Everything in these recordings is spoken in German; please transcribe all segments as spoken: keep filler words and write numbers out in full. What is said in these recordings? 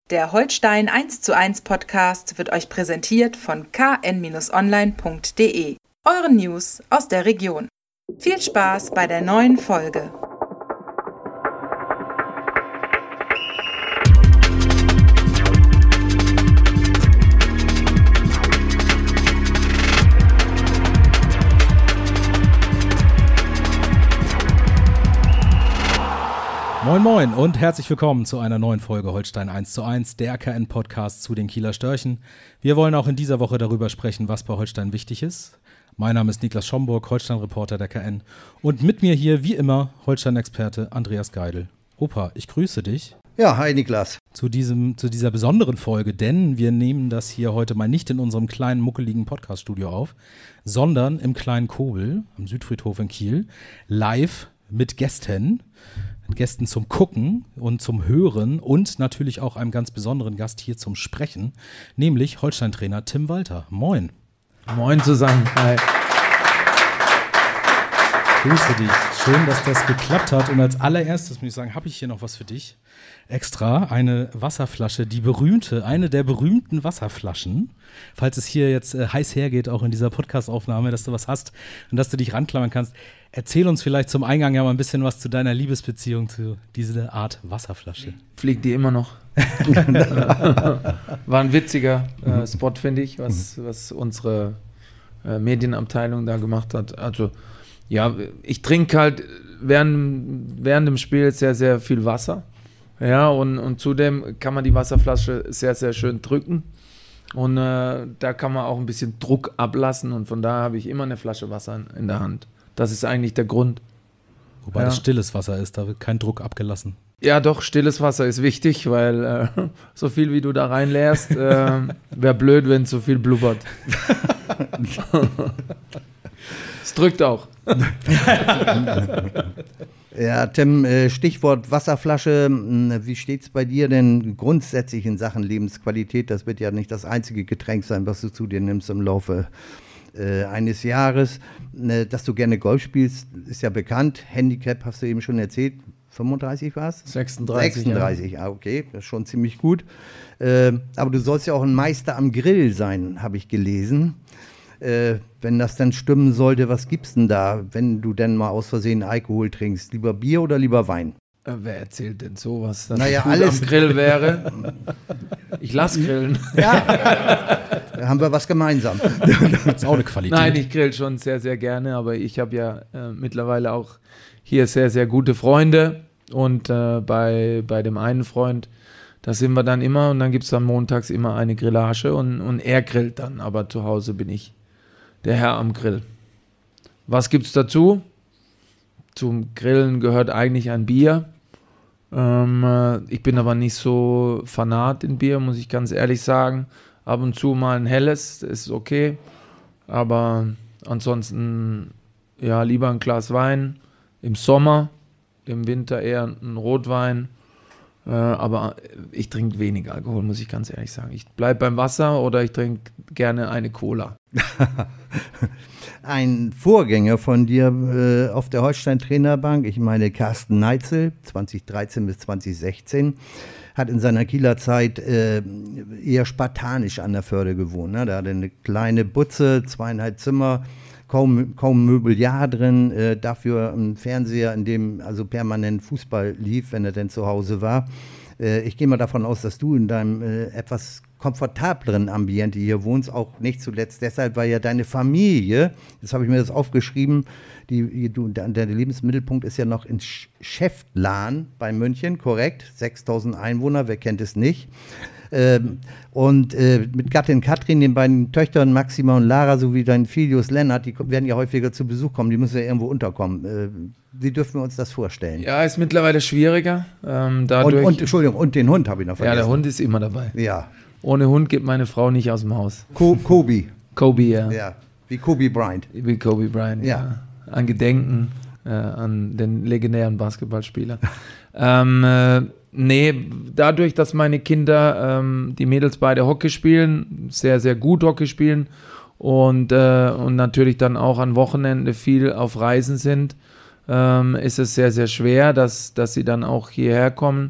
Der Holstein eins zu eins Podcast wird euch präsentiert von k n online punkt d e, euren News aus der Region. Viel Spaß bei der neuen Folge. Moin Moin und herzlich willkommen zu einer neuen Folge Holstein eins zu eins, der K N-Podcast zu den Kieler Störchen. Wir wollen auch in dieser Woche darüber sprechen, was bei Holstein wichtig ist. Mein Name ist Niklas Schomburg, Holstein-Reporter der K N. Und mit mir hier, wie immer, Holstein-Experte Andreas Geidel. Opa, ich grüße dich. Ja, hi Niklas. Zu, diesem, zu dieser besonderen Folge, denn wir nehmen das hier heute mal nicht in unserem kleinen, muckeligen Podcast-Studio auf, sondern im kleinen Kobel am Südfriedhof in Kiel, live mit Gästen. Gästen zum Gucken und zum Hören und natürlich auch einem ganz besonderen Gast hier zum Sprechen, nämlich Holstein-Trainer Tim Walter. Moin. Moin zusammen. Hi. Grüße dich. Schön, dass das geklappt hat. Und als allererstes muss ich sagen, habe ich hier noch was für dich. Extra eine Wasserflasche, die berühmte, eine der berühmten Wasserflaschen. Falls es hier jetzt äh, heiß hergeht, auch in dieser Podcast-Aufnahme, dass du was hast und dass du dich ranklammern kannst. Erzähl uns vielleicht zum Eingang ja mal ein bisschen was zu deiner Liebesbeziehung zu dieser Art Wasserflasche. Fliegt die immer noch. War ein witziger äh, Spot, finde ich, was, was unsere äh, Medienabteilung da gemacht hat. Also, ja, ich trinke halt während, während dem Spiel sehr, sehr viel Wasser. Ja, und, und zudem kann man die Wasserflasche sehr, sehr schön drücken. Und äh, da kann man auch ein bisschen Druck ablassen. Und von daher habe ich immer eine Flasche Wasser in, in der Hand. Das ist eigentlich der Grund. Wobei ja. das stilles Wasser ist, da wird kein Druck abgelassen. Ja, doch, stilles Wasser ist wichtig, weil äh, so viel wie du da reinleerst, äh, wäre blöd, wenn es so viel blubbert. Es drückt auch. Ja, Tim, Stichwort Wasserflasche. Wie steht es bei dir denn grundsätzlich in Sachen Lebensqualität? Das wird ja nicht das einzige Getränk sein, was du zu dir nimmst im Laufe äh, eines Jahres. Dass du gerne Golf spielst, ist ja bekannt. Handicap hast du eben schon erzählt. fünfunddreißig war es? sechsunddreißig. sechsunddreißig, ja. Ah, okay, das ist schon ziemlich gut. Äh, aber du sollst ja auch ein Meister am Grill sein, habe ich gelesen. Äh, wenn das dann stimmen sollte, was gibt's denn da, wenn du denn mal aus Versehen Alkohol trinkst? Lieber Bier oder lieber Wein? Äh, wer erzählt denn sowas, dass naja, ich gut alles am Grill wäre? Ich lass grillen. Ja, da haben wir was gemeinsam. Das ist auch eine Qualität. Nein, ich grill schon sehr, sehr gerne, aber ich habe ja äh, mittlerweile auch hier sehr, sehr gute Freunde und äh, bei, bei dem einen Freund, da sind wir dann immer und dann gibt es dann montags immer eine Grillage und, und er grillt dann, aber zu Hause bin ich der Herr am Grill. Was gibt's dazu? Zum Grillen gehört eigentlich ein Bier. Ähm, äh, ich bin aber nicht so Fanat in Bier, muss ich ganz ehrlich sagen. Ab und zu mal ein helles, ist okay. Aber ansonsten, ja, lieber ein Glas Wein. Im Sommer, im Winter eher ein Rotwein. Äh, aber ich trinke wenig Alkohol, muss ich ganz ehrlich sagen. Ich bleibe beim Wasser oder ich trinke gerne eine Cola. Ein Vorgänger von dir äh, auf der Holstein-Trainerbank, ich meine Carsten Neitzel, zweitausenddreizehn bis zweitausendsechzehn, hat in seiner Kieler Zeit äh, eher spartanisch an der Förde gewohnt. Ne? Da hatte eine kleine Butze, zweieinhalb Zimmer, kaum, kaum Mobiliar drin, äh, dafür ein Fernseher, in dem also permanent Fußball lief, wenn er denn zu Hause war. Äh, ich gehe mal davon aus, dass du in deinem äh, etwas komfortableren Ambiente hier wohnst, auch nicht zuletzt deshalb, weil ja deine Familie, jetzt habe ich mir das aufgeschrieben, die, du, der, der Lebensmittelpunkt ist ja noch in Schäftlarn bei München, korrekt, sechstausend Einwohner, wer kennt es nicht. Ähm, und äh, mit Gattin Katrin, den beiden Töchtern Maxima und Lara sowie dein Filius Lennart, die werden ja häufiger zu Besuch kommen, die müssen ja irgendwo unterkommen. Äh, wie dürfen wir uns das vorstellen? Ja, ist mittlerweile schwieriger. Ähm, dadurch und, und, Entschuldigung, und den Hund habe ich noch vergessen. Ja, der Hund ist immer dabei. Ja. Ohne Hund geht meine Frau nicht aus dem Haus. Co- Kobe. Kobe, ja. Ja, wie Kobe Bryant. Wie Kobe Bryant, ja. ja. An Gedenken äh, an den legendären Basketballspieler. ähm, äh, nee, dadurch, dass meine Kinder, ähm, die Mädels beide Hockey spielen, sehr, sehr gut Hockey spielen und, äh, und natürlich dann auch an Wochenende viel auf Reisen sind, ähm, ist es sehr, sehr schwer, dass, dass sie dann auch hierher kommen.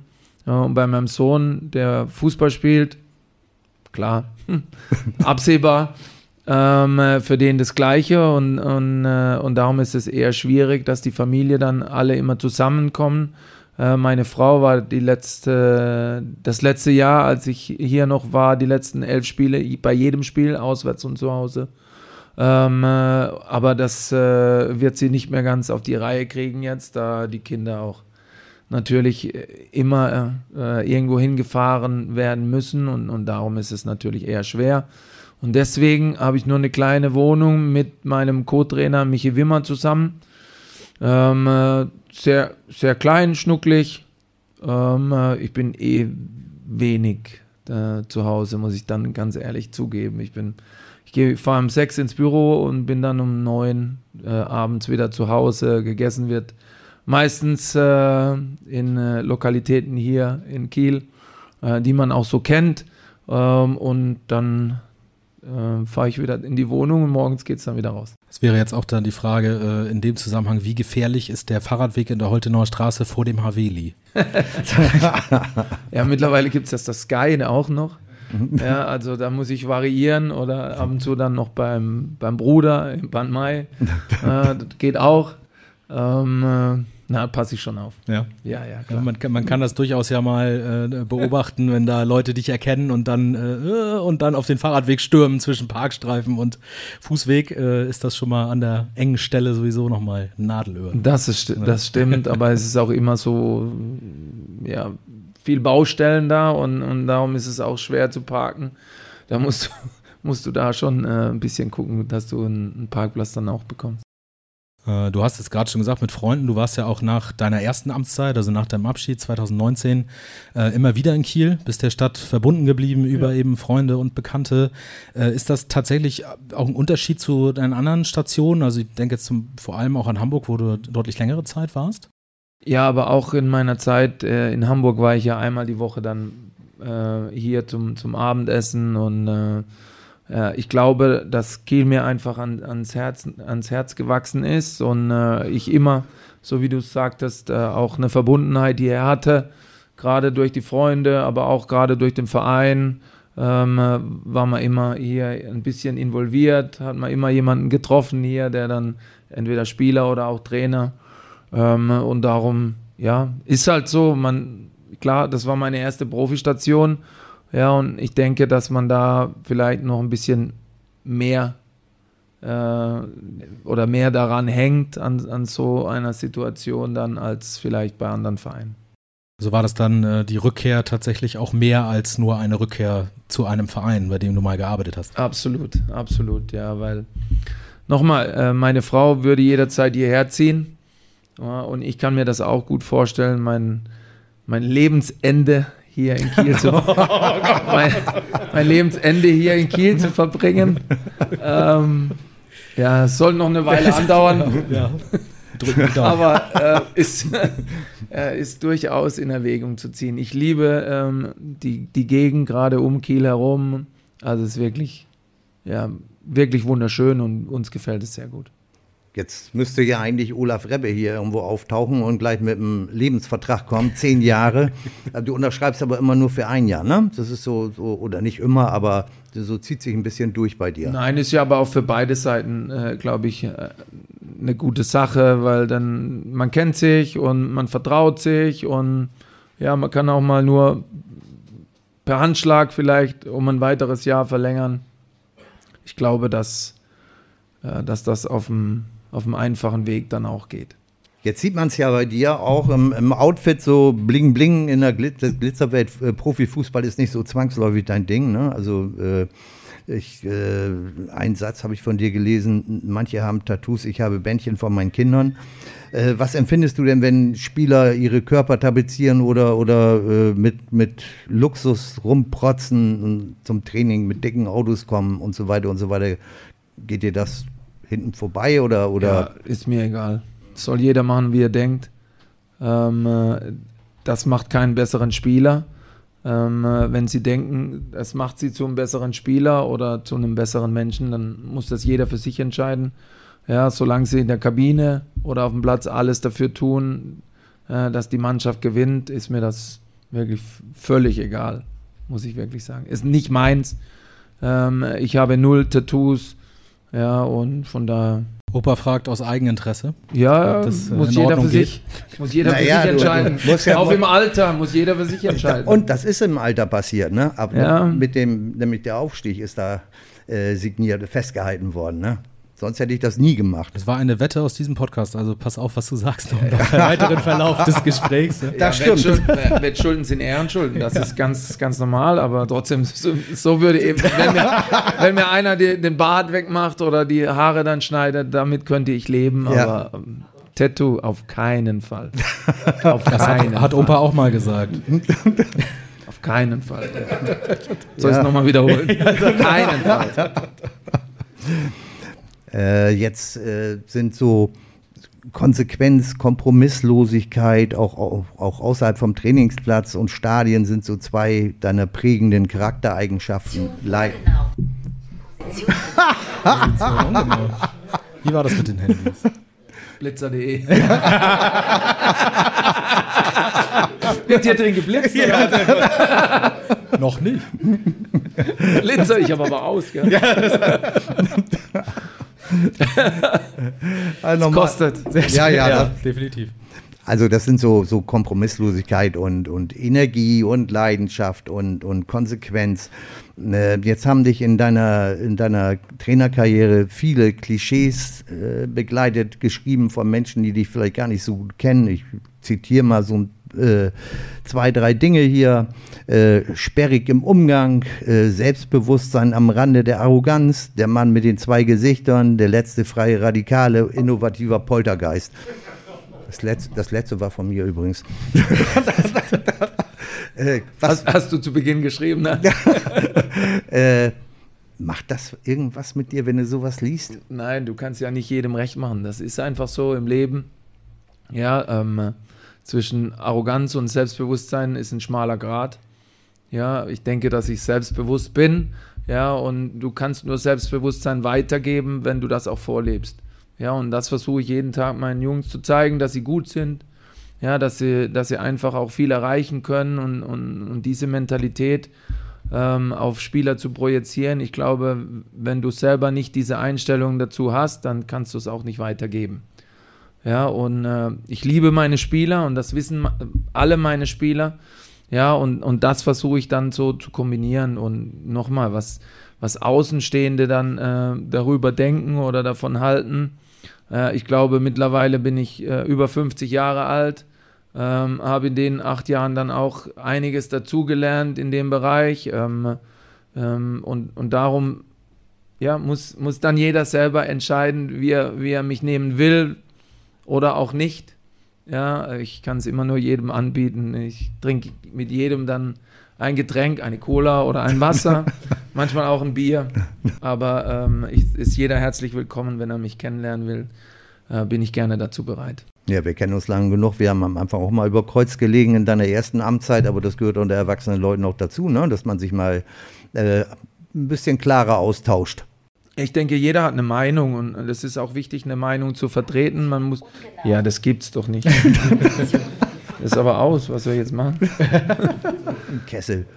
Ja, und bei meinem Sohn, der Fußball spielt, klar, absehbar, ähm, für den das Gleiche und, und, äh, und darum ist es eher schwierig, dass die Familie dann alle immer zusammenkommen. Äh, meine Frau war die letzte, das letzte Jahr, als ich hier noch war, die letzten elf Spiele, bei jedem Spiel, auswärts und zu Hause. Ähm, äh, aber das äh, wird sie nicht mehr ganz auf die Reihe kriegen jetzt, da die Kinder auch natürlich immer äh, irgendwo hingefahren werden müssen und, und darum ist es natürlich eher schwer. Und deswegen habe ich nur eine kleine Wohnung mit meinem Co-Trainer Michi Wimmer zusammen. Ähm, äh, sehr, sehr klein, schnucklig. Ähm, äh, ich bin eh wenig äh, zu Hause, muss ich dann ganz ehrlich zugeben. Ich bin, ich gehe, fahre um sechs ins Büro und bin dann um neun äh, abends wieder zu Hause. Gegessen wird meistens äh, in äh, Lokalitäten hier in Kiel, äh, die man auch so kennt. Ähm, und dann äh, fahre ich wieder in die Wohnung und morgens geht es dann wieder raus. Das wäre jetzt auch dann die Frage äh, in dem Zusammenhang, wie gefährlich ist der Fahrradweg in der Holtenauer Straße vor dem Haveli? Ja, mittlerweile gibt es das, das Sky auch noch. Ja, also da muss ich variieren oder ab und zu dann noch beim, beim Bruder im Bad Mai. Äh, das geht auch. Ähm, äh, na, passe ich schon auf. Ja, ja, ja, klar. Ja, man, kann, man kann das durchaus ja mal äh, beobachten, wenn da Leute dich erkennen und dann äh, und dann auf den Fahrradweg stürmen zwischen Parkstreifen und Fußweg, äh, ist das schon mal an der engen Stelle sowieso nochmal Nadelöhr. Das ist, das stimmt, aber es ist auch immer so, ja, viel Baustellen da und, und darum ist es auch schwer zu parken. Da musst du, musst du da schon äh, ein bisschen gucken, dass du einen, einen Parkplatz dann auch bekommst. Du hast es gerade schon gesagt, mit Freunden, du warst ja auch nach deiner ersten Amtszeit, also nach deinem Abschied zwanzig neunzehn, äh, immer wieder in Kiel, bist der Stadt verbunden geblieben über ja. eben Freunde und Bekannte. Äh, ist das tatsächlich auch ein Unterschied zu deinen anderen Stationen? Also ich denke jetzt zum, vor allem auch an Hamburg, wo du deutlich längere Zeit warst. Ja, aber auch in meiner Zeit äh, in Hamburg war ich ja einmal die Woche dann äh, hier zum, zum Abendessen und äh, äh, ich glaube, dass Kiel mir einfach an, ans, Herz, ans Herz gewachsen ist und äh, ich immer, so wie du es sagtest, äh, auch eine Verbundenheit hier hatte, gerade durch die Freunde, aber auch gerade durch den Verein, ähm, war man immer hier ein bisschen involviert, hat man immer jemanden getroffen hier, der dann entweder Spieler oder auch Trainer. Ähm, und darum, ja, ist halt so, man, klar, das war meine erste Profistation, ja, und ich denke, dass man da vielleicht noch ein bisschen mehr äh, oder mehr daran hängt, an, an so einer Situation dann, als vielleicht bei anderen Vereinen. So war das dann äh, die Rückkehr tatsächlich auch mehr als nur eine Rückkehr zu einem Verein, bei dem du mal gearbeitet hast? Absolut, absolut, ja, weil, nochmal, äh, meine Frau würde jederzeit hierher ziehen. Ja, und ich kann mir das auch gut vorstellen, mein, mein Lebensende hier in Kiel zu mein, mein Lebensende hier in Kiel zu verbringen. Ähm, ja, es soll noch eine Weile andauern. Ja. Aber äh, ist, äh, ist durchaus in Erwägung zu ziehen. Ich liebe ähm, die, die Gegend gerade um Kiel herum. Also es ist wirklich, ja, wirklich wunderschön und uns gefällt es sehr gut. Jetzt müsste ja eigentlich Olaf Rebbe hier irgendwo auftauchen und gleich mit einem Lebensvertrag kommen, zehn Jahre. Du unterschreibst aber immer nur für ein Jahr, ne? Das ist so, so oder nicht immer, aber so zieht sich ein bisschen durch bei dir. Nein, ist ja aber auch für beide Seiten, äh, glaube ich, äh, eine gute Sache, weil dann man kennt sich und man vertraut sich und ja, man kann auch mal nur per Handschlag vielleicht um ein weiteres Jahr verlängern. Ich glaube, dass, äh, dass das auf dem auf dem einfachen Weg dann auch geht. Jetzt sieht man es ja bei dir auch im, im Outfit so bling bling in der Glitzer, Glitzerwelt. Äh, Profifußball ist nicht so zwangsläufig dein Ding, ne? Also äh, ich, äh, einen Satz habe ich von dir gelesen, manche haben Tattoos, ich habe Bändchen von meinen Kindern. Äh, was empfindest du denn, wenn Spieler ihre Körper tapezieren oder, oder äh, mit, mit Luxus rumprotzen und zum Training mit dicken Autos kommen und so weiter und so weiter? Geht dir das hinten vorbei oder, oder? Ja, ist mir egal. Soll jeder machen, wie er denkt. Ähm, äh, das macht keinen besseren Spieler. Ähm, äh, wenn sie denken, das macht sie zu einem besseren Spieler oder zu einem besseren Menschen, dann muss das jeder für sich entscheiden. Ja, solange sie in der Kabine oder auf dem Platz alles dafür tun, äh, dass die Mannschaft gewinnt, ist mir das, Wirklich völlig egal, muss ich wirklich sagen. Ist nicht meins. Ähm, ich habe null Tattoos. Ja, und von daher. Opa fragt aus Eigeninteresse. Ja, das, äh, muss, jeder für sich, muss jeder für naja, sich entscheiden. Du, du ja Auch im Alter muss jeder für sich entscheiden. Und das ist im Alter passiert, ne? Aber ja. mit dem, nämlich der Aufstieg ist da äh, signiert, festgehalten worden, ne? Sonst hätte ich das nie gemacht. Das war eine Wette aus diesem Podcast, also pass auf, was du sagst im weiteren Verlauf des Gesprächs. Das ja, stimmt. Wettschulden, Wettschulden sind Ehrenschulden, das ist ganz, ganz normal, aber trotzdem, so, so würde eben, wenn mir, wenn mir einer die, den Bart wegmacht oder die Haare dann schneidet, damit könnte ich leben, ja. aber ähm, Tattoo auf keinen Fall. Auf das keinen hat, hat Opa auch mal gesagt. Auf keinen Fall. Ja. Soll ich es nochmal wiederholen? Auf keinen Fall. Äh, jetzt äh, sind so Konsequenz, Kompromisslosigkeit, auch, auch, auch außerhalb vom Trainingsplatz und Stadien sind so zwei deiner prägenden Charaktereigenschaften. Leid. Position, genau. Wie war das mit den Handys? Blitzer punkt de Wird hier drin geblitzt? Ja. Noch nicht. Blitzer, ich habe aber aus. Gell? Ja, also das kostet. Sehr ja, ja, ja, das, definitiv. Also das sind so, so Kompromisslosigkeit und, und Energie und Leidenschaft und, und Konsequenz. Äh, jetzt haben dich in deiner, in deiner Trainerkarriere viele Klischees äh, begleitet, geschrieben von Menschen, die dich vielleicht gar nicht so gut kennen. Ich zitiere mal so ein Äh, zwei, drei Dinge hier, äh, sperrig im Umgang, äh, Selbstbewusstsein am Rande der Arroganz, der Mann mit den zwei Gesichtern, der letzte freie Radikale, innovativer Poltergeist. Das letzte, das letzte war von mir übrigens. äh, was, hast, hast du zu Beginn geschrieben, ne? äh, macht das irgendwas mit dir, wenn du sowas liest? Nein, du kannst ja nicht jedem recht machen. Das ist einfach so im Leben. Ja, ähm, zwischen Arroganz und Selbstbewusstsein ist ein schmaler Grat. Ja, ich denke, dass ich selbstbewusst bin. Ja, und du kannst nur Selbstbewusstsein weitergeben, wenn du das auch vorlebst. Ja, und das versuche ich jeden Tag meinen Jungs zu zeigen, dass sie gut sind. Ja, dass sie, dass sie einfach auch viel erreichen können und, und, und diese Mentalität ähm, auf Spieler zu projizieren. Ich glaube, wenn du selber nicht diese Einstellung dazu hast, dann kannst du es auch nicht weitergeben. Ja, und äh, ich liebe meine Spieler und das wissen alle meine Spieler. Ja, und, und das versuche ich dann so zu kombinieren. Und nochmal, was, was Außenstehende dann äh, darüber denken oder davon halten. Äh, ich glaube, mittlerweile bin ich äh, über fünfzig Jahre alt, ähm, habe in den acht Jahren dann auch einiges dazugelernt in dem Bereich. Ähm, ähm, und, und darum ja, muss, muss dann jeder selber entscheiden, wie er, wie er mich nehmen will. Oder auch nicht. Ja, ich kann es immer nur jedem anbieten. Ich trinke mit jedem dann ein Getränk, eine Cola oder ein Wasser, manchmal auch ein Bier. Aber ähm, ich, ist jeder herzlich willkommen, wenn er mich kennenlernen will, äh, bin ich gerne dazu bereit. Ja, wir kennen uns lange genug. Wir haben am Anfang auch mal über Kreuz gelegen in deiner ersten Amtszeit, aber das gehört unter erwachsenen Leuten auch dazu, ne? Dass man sich mal äh, ein bisschen klarer austauscht. Ich denke, jeder hat eine Meinung und es ist auch wichtig, eine Meinung zu vertreten. Man muss, ja, das gibt's doch nicht. Das ist aber aus, was wir jetzt machen. Ein Kessel.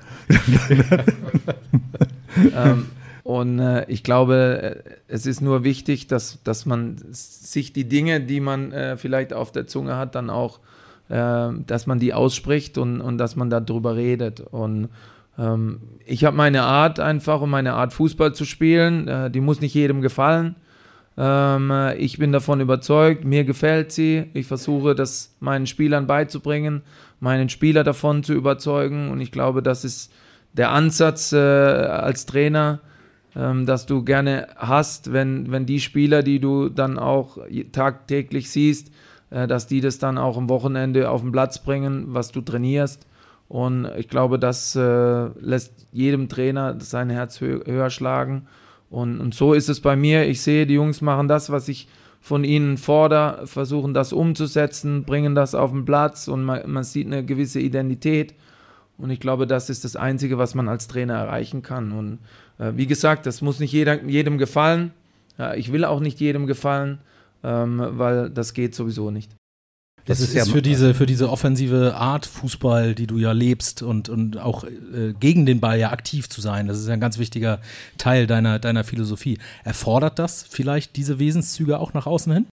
ähm, und äh, ich glaube, es ist nur wichtig, dass, dass man sich die Dinge, die man äh, vielleicht auf der Zunge hat, dann auch, äh, dass man die ausspricht und, und dass man darüber redet. Und ich habe meine Art einfach, um meine Art Fußball zu spielen, die muss nicht jedem gefallen. Ich bin davon überzeugt, mir gefällt sie. Ich versuche, das meinen Spielern beizubringen, meinen Spieler davon zu überzeugen. Und ich glaube, das ist der Ansatz als Trainer, dass du gerne hast, wenn, wenn die Spieler, die du dann auch tagtäglich siehst, dass die das dann auch am Wochenende auf den Platz bringen, was du trainierst. Und ich glaube, das äh, lässt jedem Trainer sein Herz hö- höher schlagen. Und, und so ist es bei mir. Ich sehe, die Jungs machen das, was ich von ihnen fordere, versuchen das umzusetzen, bringen das auf den Platz und man, man sieht eine gewisse Identität. Und ich glaube, das ist das Einzige, was man als Trainer erreichen kann. Und äh, wie gesagt, das muss nicht jeder, jedem gefallen. Ja, ich will auch nicht jedem gefallen, ähm, weil das geht sowieso nicht. Das, das ist, ist ja für diese, für diese offensive Art Fußball, die du ja lebst und, und auch äh, gegen den Ball ja aktiv zu sein. Das ist ja ein ganz wichtiger Teil deiner, deiner Philosophie. Erfordert das vielleicht diese Wesenszüge auch nach außen hin?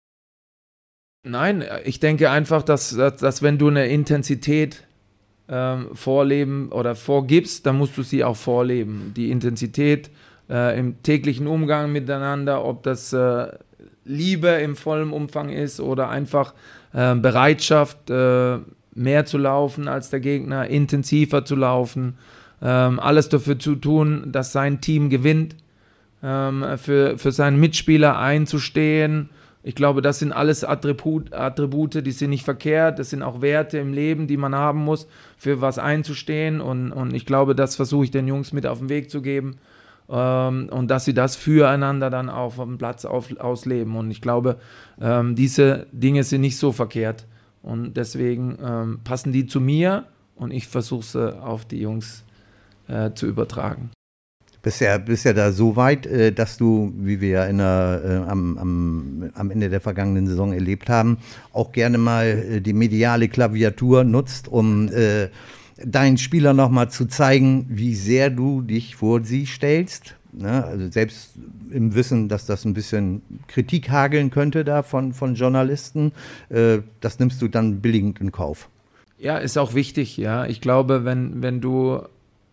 Nein, ich denke einfach, dass, dass, dass wenn du eine Intensität ähm, vorleben oder vorgibst, dann musst du sie auch vorleben. Die Intensität äh, im täglichen Umgang miteinander, ob das äh, Liebe im vollen Umfang ist oder einfach äh, Bereitschaft, äh, mehr zu laufen als der Gegner, intensiver zu laufen, ähm, alles dafür zu tun, dass sein Team gewinnt, ähm, für, für seinen Mitspieler einzustehen. Ich glaube, das sind alles Attribut, Attribute, die sind nicht verkehrt, das sind auch Werte im Leben, die man haben muss, für was einzustehen und, und ich glaube, das versuche ich den Jungs mit auf den Weg zu geben. Und dass sie das füreinander dann auf dem Platz auf, ausleben. Und ich glaube, ähm, diese Dinge sind nicht so verkehrt. Und deswegen ähm, passen die zu mir und ich versuche sie auf die Jungs äh, zu übertragen. Bist ja, bist ja da so weit, äh, dass du, wie wir ja in der, äh, am, am, am Ende der vergangenen Saison erlebt haben, auch gerne mal äh, die mediale Klaviatur nutzt, um äh, deinen Spielern nochmal zu zeigen, wie sehr du dich vor sie stellst. Ne? Also selbst im Wissen, dass das ein bisschen Kritik hageln könnte da von, von Journalisten, äh, das nimmst du dann billigend in Kauf. Ja, ist auch wichtig, ja. Ich glaube, wenn, wenn du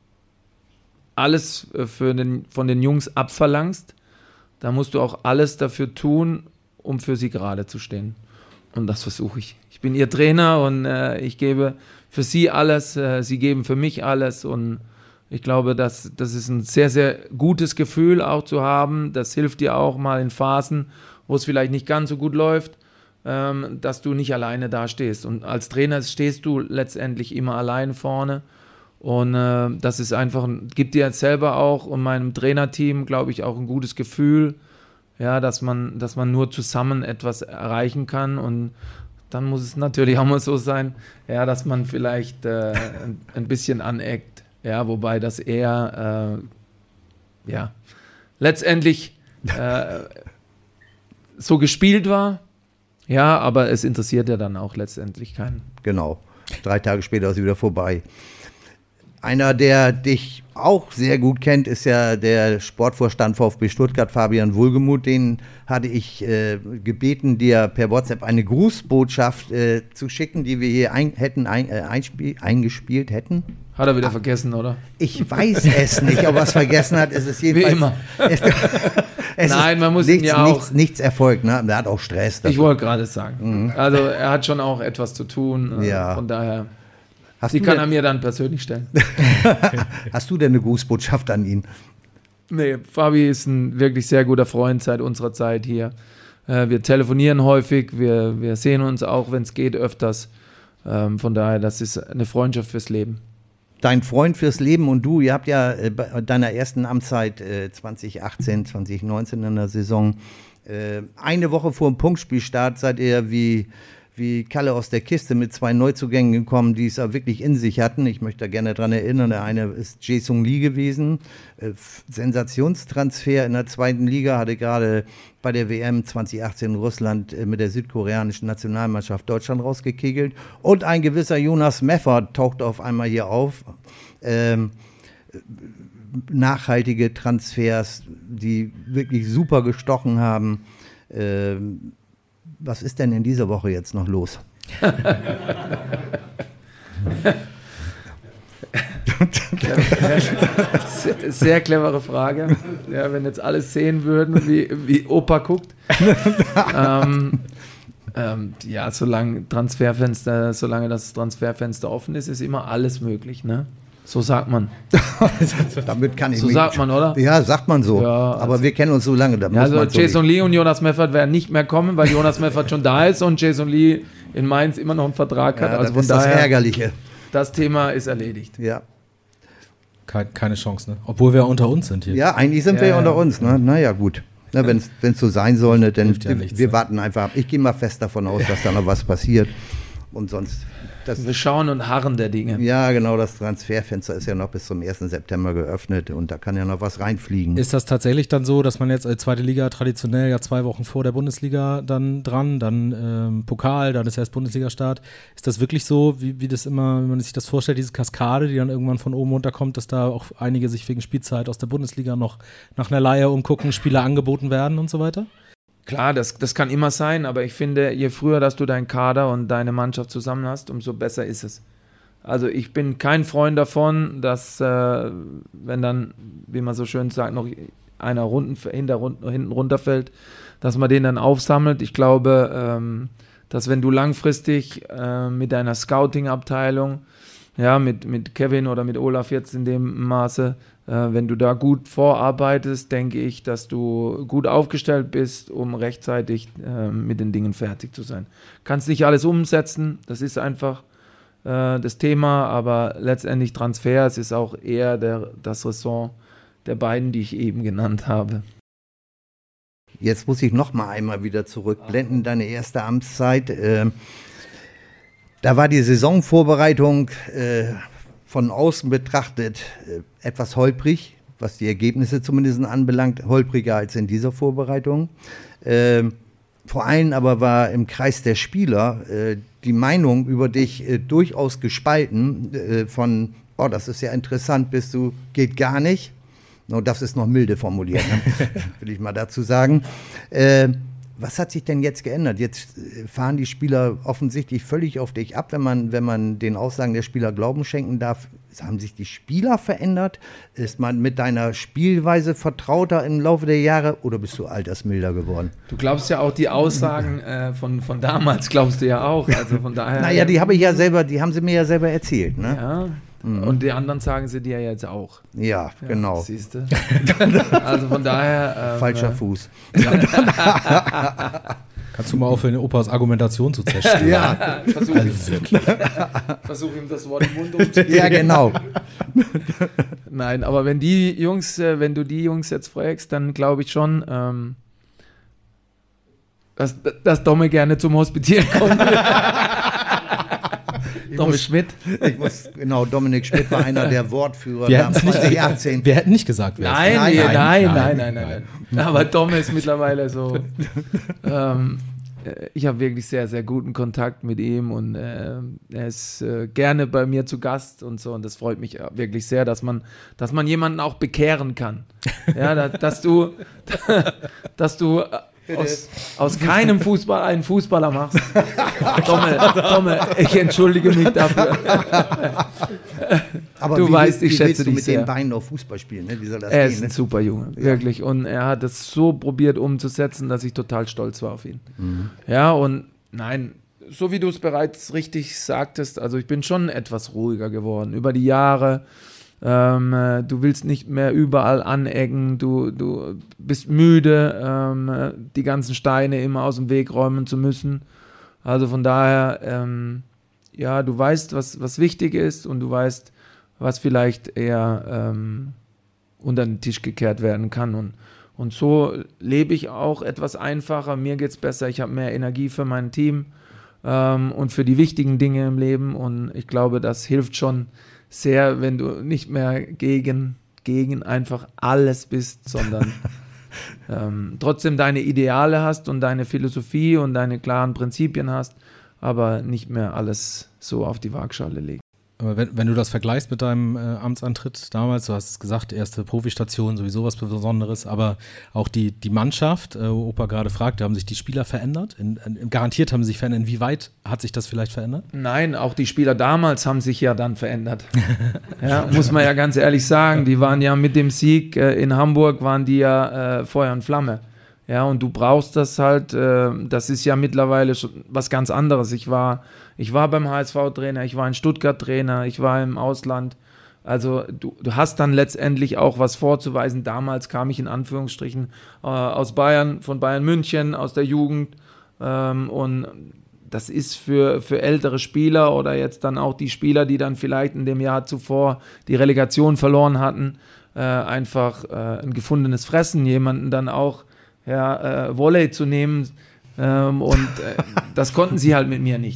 alles für den, von den Jungs abverlangst, dann musst du auch alles dafür tun, um für sie gerade zu stehen. Und das versuche ich. Ich bin ihr Trainer und äh, ich gebe für sie alles, äh, sie geben für mich alles und ich glaube, dass, das ist ein sehr, sehr gutes Gefühl auch zu haben. Das hilft dir auch mal in Phasen, wo es vielleicht nicht ganz so gut läuft, ähm, dass du nicht alleine da stehst. Und als Trainer stehst du letztendlich immer allein vorne und äh, das ist einfach, gibt dir jetzt selber auch und meinem Trainerteam, glaube ich, auch ein gutes Gefühl, ja, dass man, dass man nur zusammen etwas erreichen kann und dann muss es natürlich auch mal so sein, ja, dass man vielleicht äh, ein, ein bisschen aneckt, ja, wobei das eher, äh, ja, letztendlich äh, so gespielt war, ja, aber es interessiert ja dann auch letztendlich keinen. Genau, drei Tage später ist sie wieder vorbei. Einer, der dich auch sehr gut kennt, ist ja der Sportvorstand VfB Stuttgart, Fabian Wohlgemuth. Den hatte ich äh, gebeten, dir per WhatsApp eine Grußbotschaft äh, zu schicken, die wir hier ein, hätten ein, äh, einspiel, eingespielt hätten. Hat er wieder ah, vergessen, oder? Ich weiß es nicht, ob er es vergessen hat. Es ist jedenfalls, wie immer. Es, es Nein, man muss nichts, ihn ja auch... Nichts, nichts erfolgt, ne? Er hat auch Stress. Dafür. Ich wollte gerade sagen. Mhm. Also er hat schon auch etwas zu tun. Ja. Von daher... Hast Die du kann denn, er mir dann persönlich stellen. Hast du denn eine Grußbotschaft an ihn? Nee, Fabi ist ein wirklich sehr guter Freund seit unserer Zeit hier. Äh, wir telefonieren häufig, wir, wir sehen uns auch, wenn es geht, öfters. Ähm, von daher, das ist eine Freundschaft fürs Leben. Dein Freund fürs Leben und du, ihr habt ja äh, bei deiner ersten Amtszeit äh, zwanzig achtzehn, zwanzig neunzehn in der Saison, äh, eine Woche vor dem Punktspielstart seid ihr wie... wie Kalle aus der Kiste mit zwei Neuzugängen gekommen, die es ja wirklich in sich hatten. Ich möchte da gerne dran erinnern, der eine ist Jae-Sung Lee gewesen, äh, Sensationstransfer in der zweiten Liga, hatte gerade bei der W M zwanzig achtzehn in Russland äh, mit der südkoreanischen Nationalmannschaft Deutschland rausgekegelt und ein gewisser Jonas Meffert taucht auf einmal hier auf. Ähm, nachhaltige Transfers, die wirklich super gestochen haben. Ähm, Was ist denn in dieser Woche jetzt noch los? sehr, sehr clevere Frage. Ja, wenn jetzt alles sehen würden, wie, wie Opa guckt. ähm, ähm, ja, solange Transferfenster, solange das Transferfenster offen ist, ist immer alles möglich, ne? So sagt man. Damit kann ich so mich, sagt man, oder? Ja, sagt man so. Ja, aber also, wir kennen uns so lange. Da ja, muss also so Jae-Sung Lee und Jonas Meffert werden nicht mehr kommen, weil Jonas Meffert schon da ist und Jae-Sung Lee in Mainz immer noch einen Vertrag hat. Ja, also das ist daher, das Ärgerliche. Das Thema ist erledigt. Ja. Keine, keine Chance, ne? Obwohl wir unter uns sind hier. Ja, eigentlich sind ja, wir ja unter ja. uns. Ne? Naja, gut. Na, wenn es so sein soll, ne, dann ja nichts, wir ne? warten einfach ab. Ich gehe mal fest davon aus, dass da noch was passiert. Und sonst das, wir schauen und harren der Dinge. Ja, genau, das Transferfenster ist ja noch bis zum ersten September geöffnet und da kann ja noch was reinfliegen. Ist das tatsächlich dann so, dass man jetzt als zweite Liga traditionell ja zwei Wochen vor der Bundesliga dann dran, dann ähm, Pokal, dann ist erst Bundesliga-Start. Ist das wirklich so, wie, wie das immer, wenn man sich das vorstellt, diese Kaskade, die dann irgendwann von oben runterkommt, dass da auch einige sich wegen Spielzeit aus der Bundesliga noch nach einer Leihe umgucken, Spieler angeboten werden und so weiter? Klar, das, das kann immer sein, aber ich finde, je früher, dass du deinen Kader und deine Mannschaft zusammen hast, umso besser ist es. Also ich bin kein Freund davon, dass, äh, wenn dann, wie man so schön sagt, noch einer runden, hinter, hinten runterfällt, dass man den dann aufsammelt. Ich glaube, ähm, dass wenn du langfristig äh, mit deiner Scouting-Abteilung, ja, mit, mit Kevin oder mit Olaf jetzt in dem Maße, äh, wenn du da gut vorarbeitest, denke ich, dass du gut aufgestellt bist, um rechtzeitig äh, mit den Dingen fertig zu sein. Kannst nicht alles umsetzen, das ist einfach äh, das Thema, aber letztendlich Transfers ist auch eher der, das Ressort der beiden, die ich eben genannt habe. Jetzt muss ich noch mal einmal wieder zurückblenden, deine erste Amtszeit. Äh, Da war die Saisonvorbereitung äh, von außen betrachtet äh, etwas holprig, was die Ergebnisse zumindest anbelangt, holpriger als in dieser Vorbereitung. Äh, vor allem aber war im Kreis der Spieler äh, die Meinung über dich äh, durchaus gespalten äh, von, oh, das ist ja interessant, bist du, geht gar nicht. No, das ist noch milde formuliert, ne? Will ich mal dazu sagen. Äh, Was hat sich denn jetzt geändert? Jetzt fahren die Spieler offensichtlich völlig auf dich ab, wenn man, wenn man den Aussagen der Spieler Glauben schenken darf. Haben sich die Spieler verändert? Ist man mit deiner Spielweise vertrauter im Laufe der Jahre oder bist du altersmilder geworden? Du glaubst ja auch die Aussagen äh, von, von damals, glaubst du ja auch. Also von daher. Naja, die habe ich ja selber, die haben sie mir ja selber erzählt, ne? Ja. Mhm. Und die anderen sagen sie dir jetzt auch. Ja, ja, genau. Siehst du? Also von daher. Ähm, Falscher Fuß. Kannst du mal aufhören, Opas Argumentation zu zerstören? Ja, versuch, also wirklich. Versuch ihm das Wort im Mund umzudrehen. Ja, genau. Nein, aber wenn die Jungs, wenn du die Jungs jetzt fragst, dann glaube ich schon, ähm, dass, dass Domme gerne zum Hospitieren kommt. Dominik Schmidt. Ich muss, genau, Dominik Schmidt war einer der Wortführer. Wir hätten nicht, wir hätten nicht gesagt, wer nein, nein, nein, nein, nein, nein, nein, nein. Aber Dom ist mittlerweile so. Ähm, ich habe wirklich sehr, sehr guten Kontakt mit ihm und äh, er ist äh, gerne bei mir zu Gast und so. Und das freut mich wirklich sehr, dass man, dass man jemanden auch bekehren kann. Ja, dass, dass du, dass du Aus, aus keinem Fußball einen Fußballer machst. Domme, Domme, ich entschuldige mich dafür. Aber du wie, weißt, ich wie schätze du dich mit sehr. den Beinen noch Fußball spielen? Ne? Wie soll das er gehen? ist ein Ne? super Junge, ja. Wirklich. Und er hat es so probiert umzusetzen, dass ich total stolz war auf ihn. Mhm. Ja, und nein, so wie du es bereits richtig sagtest, also ich bin schon etwas ruhiger geworden über die Jahre. Ähm, äh, du willst nicht mehr überall anecken, du, du bist müde, ähm, die ganzen Steine immer aus dem Weg räumen zu müssen. Also von daher, ähm, ja, du weißt, was, was wichtig ist und du weißt, was vielleicht eher ähm, unter den Tisch gekehrt werden kann. Und, und so lebe ich auch etwas einfacher, mir geht's besser, ich habe mehr Energie für mein Team ähm, und für die wichtigen Dinge im Leben und ich glaube, das hilft schon sehr, wenn du nicht mehr gegen, gegen einfach alles bist, sondern ähm, trotzdem deine Ideale hast und deine Philosophie und deine klaren Prinzipien hast, aber nicht mehr alles so auf die Waagschale legen. Aber wenn, wenn du das vergleichst mit deinem äh, Amtsantritt damals, du hast es gesagt, erste Profistation, sowieso was Besonderes, aber auch die, die Mannschaft, äh, wo Opa gerade fragte, haben sich die Spieler verändert? In, in, garantiert haben sie sich verändert. Inwieweit hat sich das vielleicht verändert? Nein, auch die Spieler damals haben sich ja dann verändert. Ja, muss man ja ganz ehrlich sagen. Die waren ja mit dem Sieg äh, in Hamburg, waren die ja äh, Feuer und Flamme. Ja, und du brauchst das halt, äh, das ist ja mittlerweile schon was ganz anderes. Ich war, ich war beim H S V-Trainer, ich war in Stuttgart Trainer, ich war im Ausland. Also du, du hast dann letztendlich auch was vorzuweisen. Damals kam ich in Anführungsstrichen äh, aus Bayern, von Bayern München, aus der Jugend. Ähm, und das ist für, für ältere Spieler oder jetzt dann auch die Spieler, die dann vielleicht in dem Jahr zuvor die Relegation verloren hatten, äh, einfach äh, ein gefundenes Fressen, jemanden dann auch ja, äh, Volley zu nehmen ähm, und äh, das konnten sie halt mit mir nicht.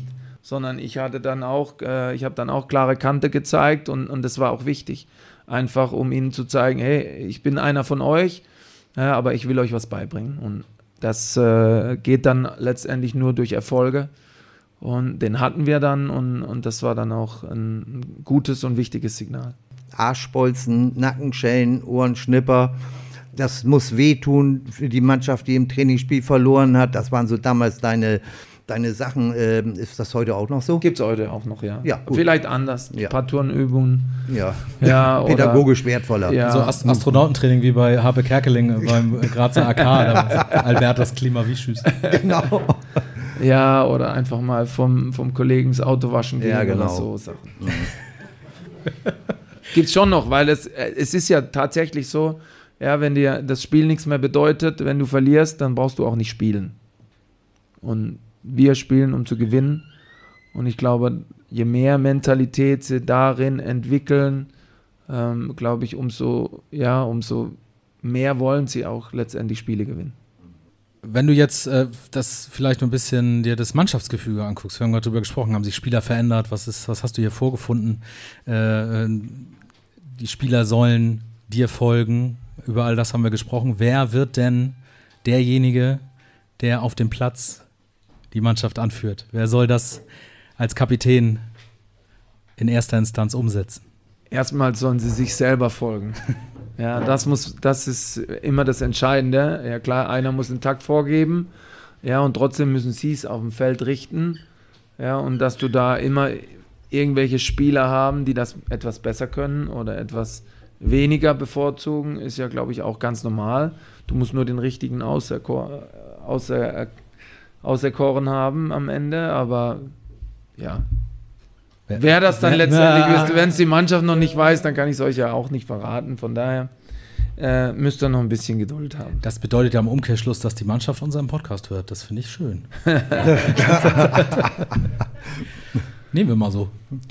sondern ich hatte dann auch, äh, ich habe dann auch klare Kante gezeigt und, und das war auch wichtig. Einfach, um ihnen zu zeigen, hey, ich bin einer von euch, ja, aber ich will euch was beibringen. Und das äh, geht dann letztendlich nur durch Erfolge. Und den hatten wir dann und, und das war dann auch ein gutes und wichtiges Signal. Arschbolzen, Nackenschellen, Ohrenschnipper, das muss wehtun für die Mannschaft, die im Trainingsspiel verloren hat. Das waren so damals deine, deine Sachen. Ähm, ist das heute auch noch so? Gibt es heute auch noch, ja. Ja, gut. Vielleicht anders, ein Ja. paar Turnübungen. Ja, Ja, oder- pädagogisch wertvoller. Ja. So Ast- Astronautentraining wie bei Harpe Kerkeling beim Grazer A K, da Albertas Klima wie schüss. Genau. Ja, oder einfach mal vom, vom Kollegen das Auto waschen gehen Ja, genau. oder so Sachen. Gibt es schon noch, weil es, es ist ja tatsächlich so, ja, wenn dir das Spiel nichts mehr bedeutet, wenn du verlierst, dann brauchst du auch nicht spielen. Und wir spielen, um zu gewinnen. Und ich glaube, je mehr Mentalität sie darin entwickeln, ähm, glaube ich, umso, ja, umso mehr wollen sie auch letztendlich Spiele gewinnen. Wenn du jetzt äh, das vielleicht ein bisschen dir das Mannschaftsgefüge anguckst, wir haben gerade drüber gesprochen, haben sich Spieler verändert, was ist, was hast du hier vorgefunden? Äh, die Spieler sollen dir folgen, über all das haben wir gesprochen. Wer wird denn derjenige, der auf dem Platz die Mannschaft anführt? Wer soll das als Kapitän in erster Instanz umsetzen? Erstmal sollen sie sich selber folgen. Ja, das muss, das ist immer das Entscheidende. Ja klar, einer muss den Takt vorgeben, ja, und trotzdem müssen sie es auf dem Feld richten. Ja, und dass du da immer irgendwelche Spieler haben, die das etwas besser können oder etwas weniger bevorzugen, ist ja, glaube ich, auch ganz normal. Du musst nur den richtigen auserkor- außer, auserkoren haben am Ende, aber ja. Wer das dann wer- letztendlich na, ist, wenn es die Mannschaft noch nicht weiß, dann kann ich es euch ja auch nicht verraten. Von daher äh, müsst ihr noch ein bisschen Geduld haben. Das bedeutet ja im Umkehrschluss, dass die Mannschaft unseren Podcast hört. Das finde ich schön. Nehmen wir mal so.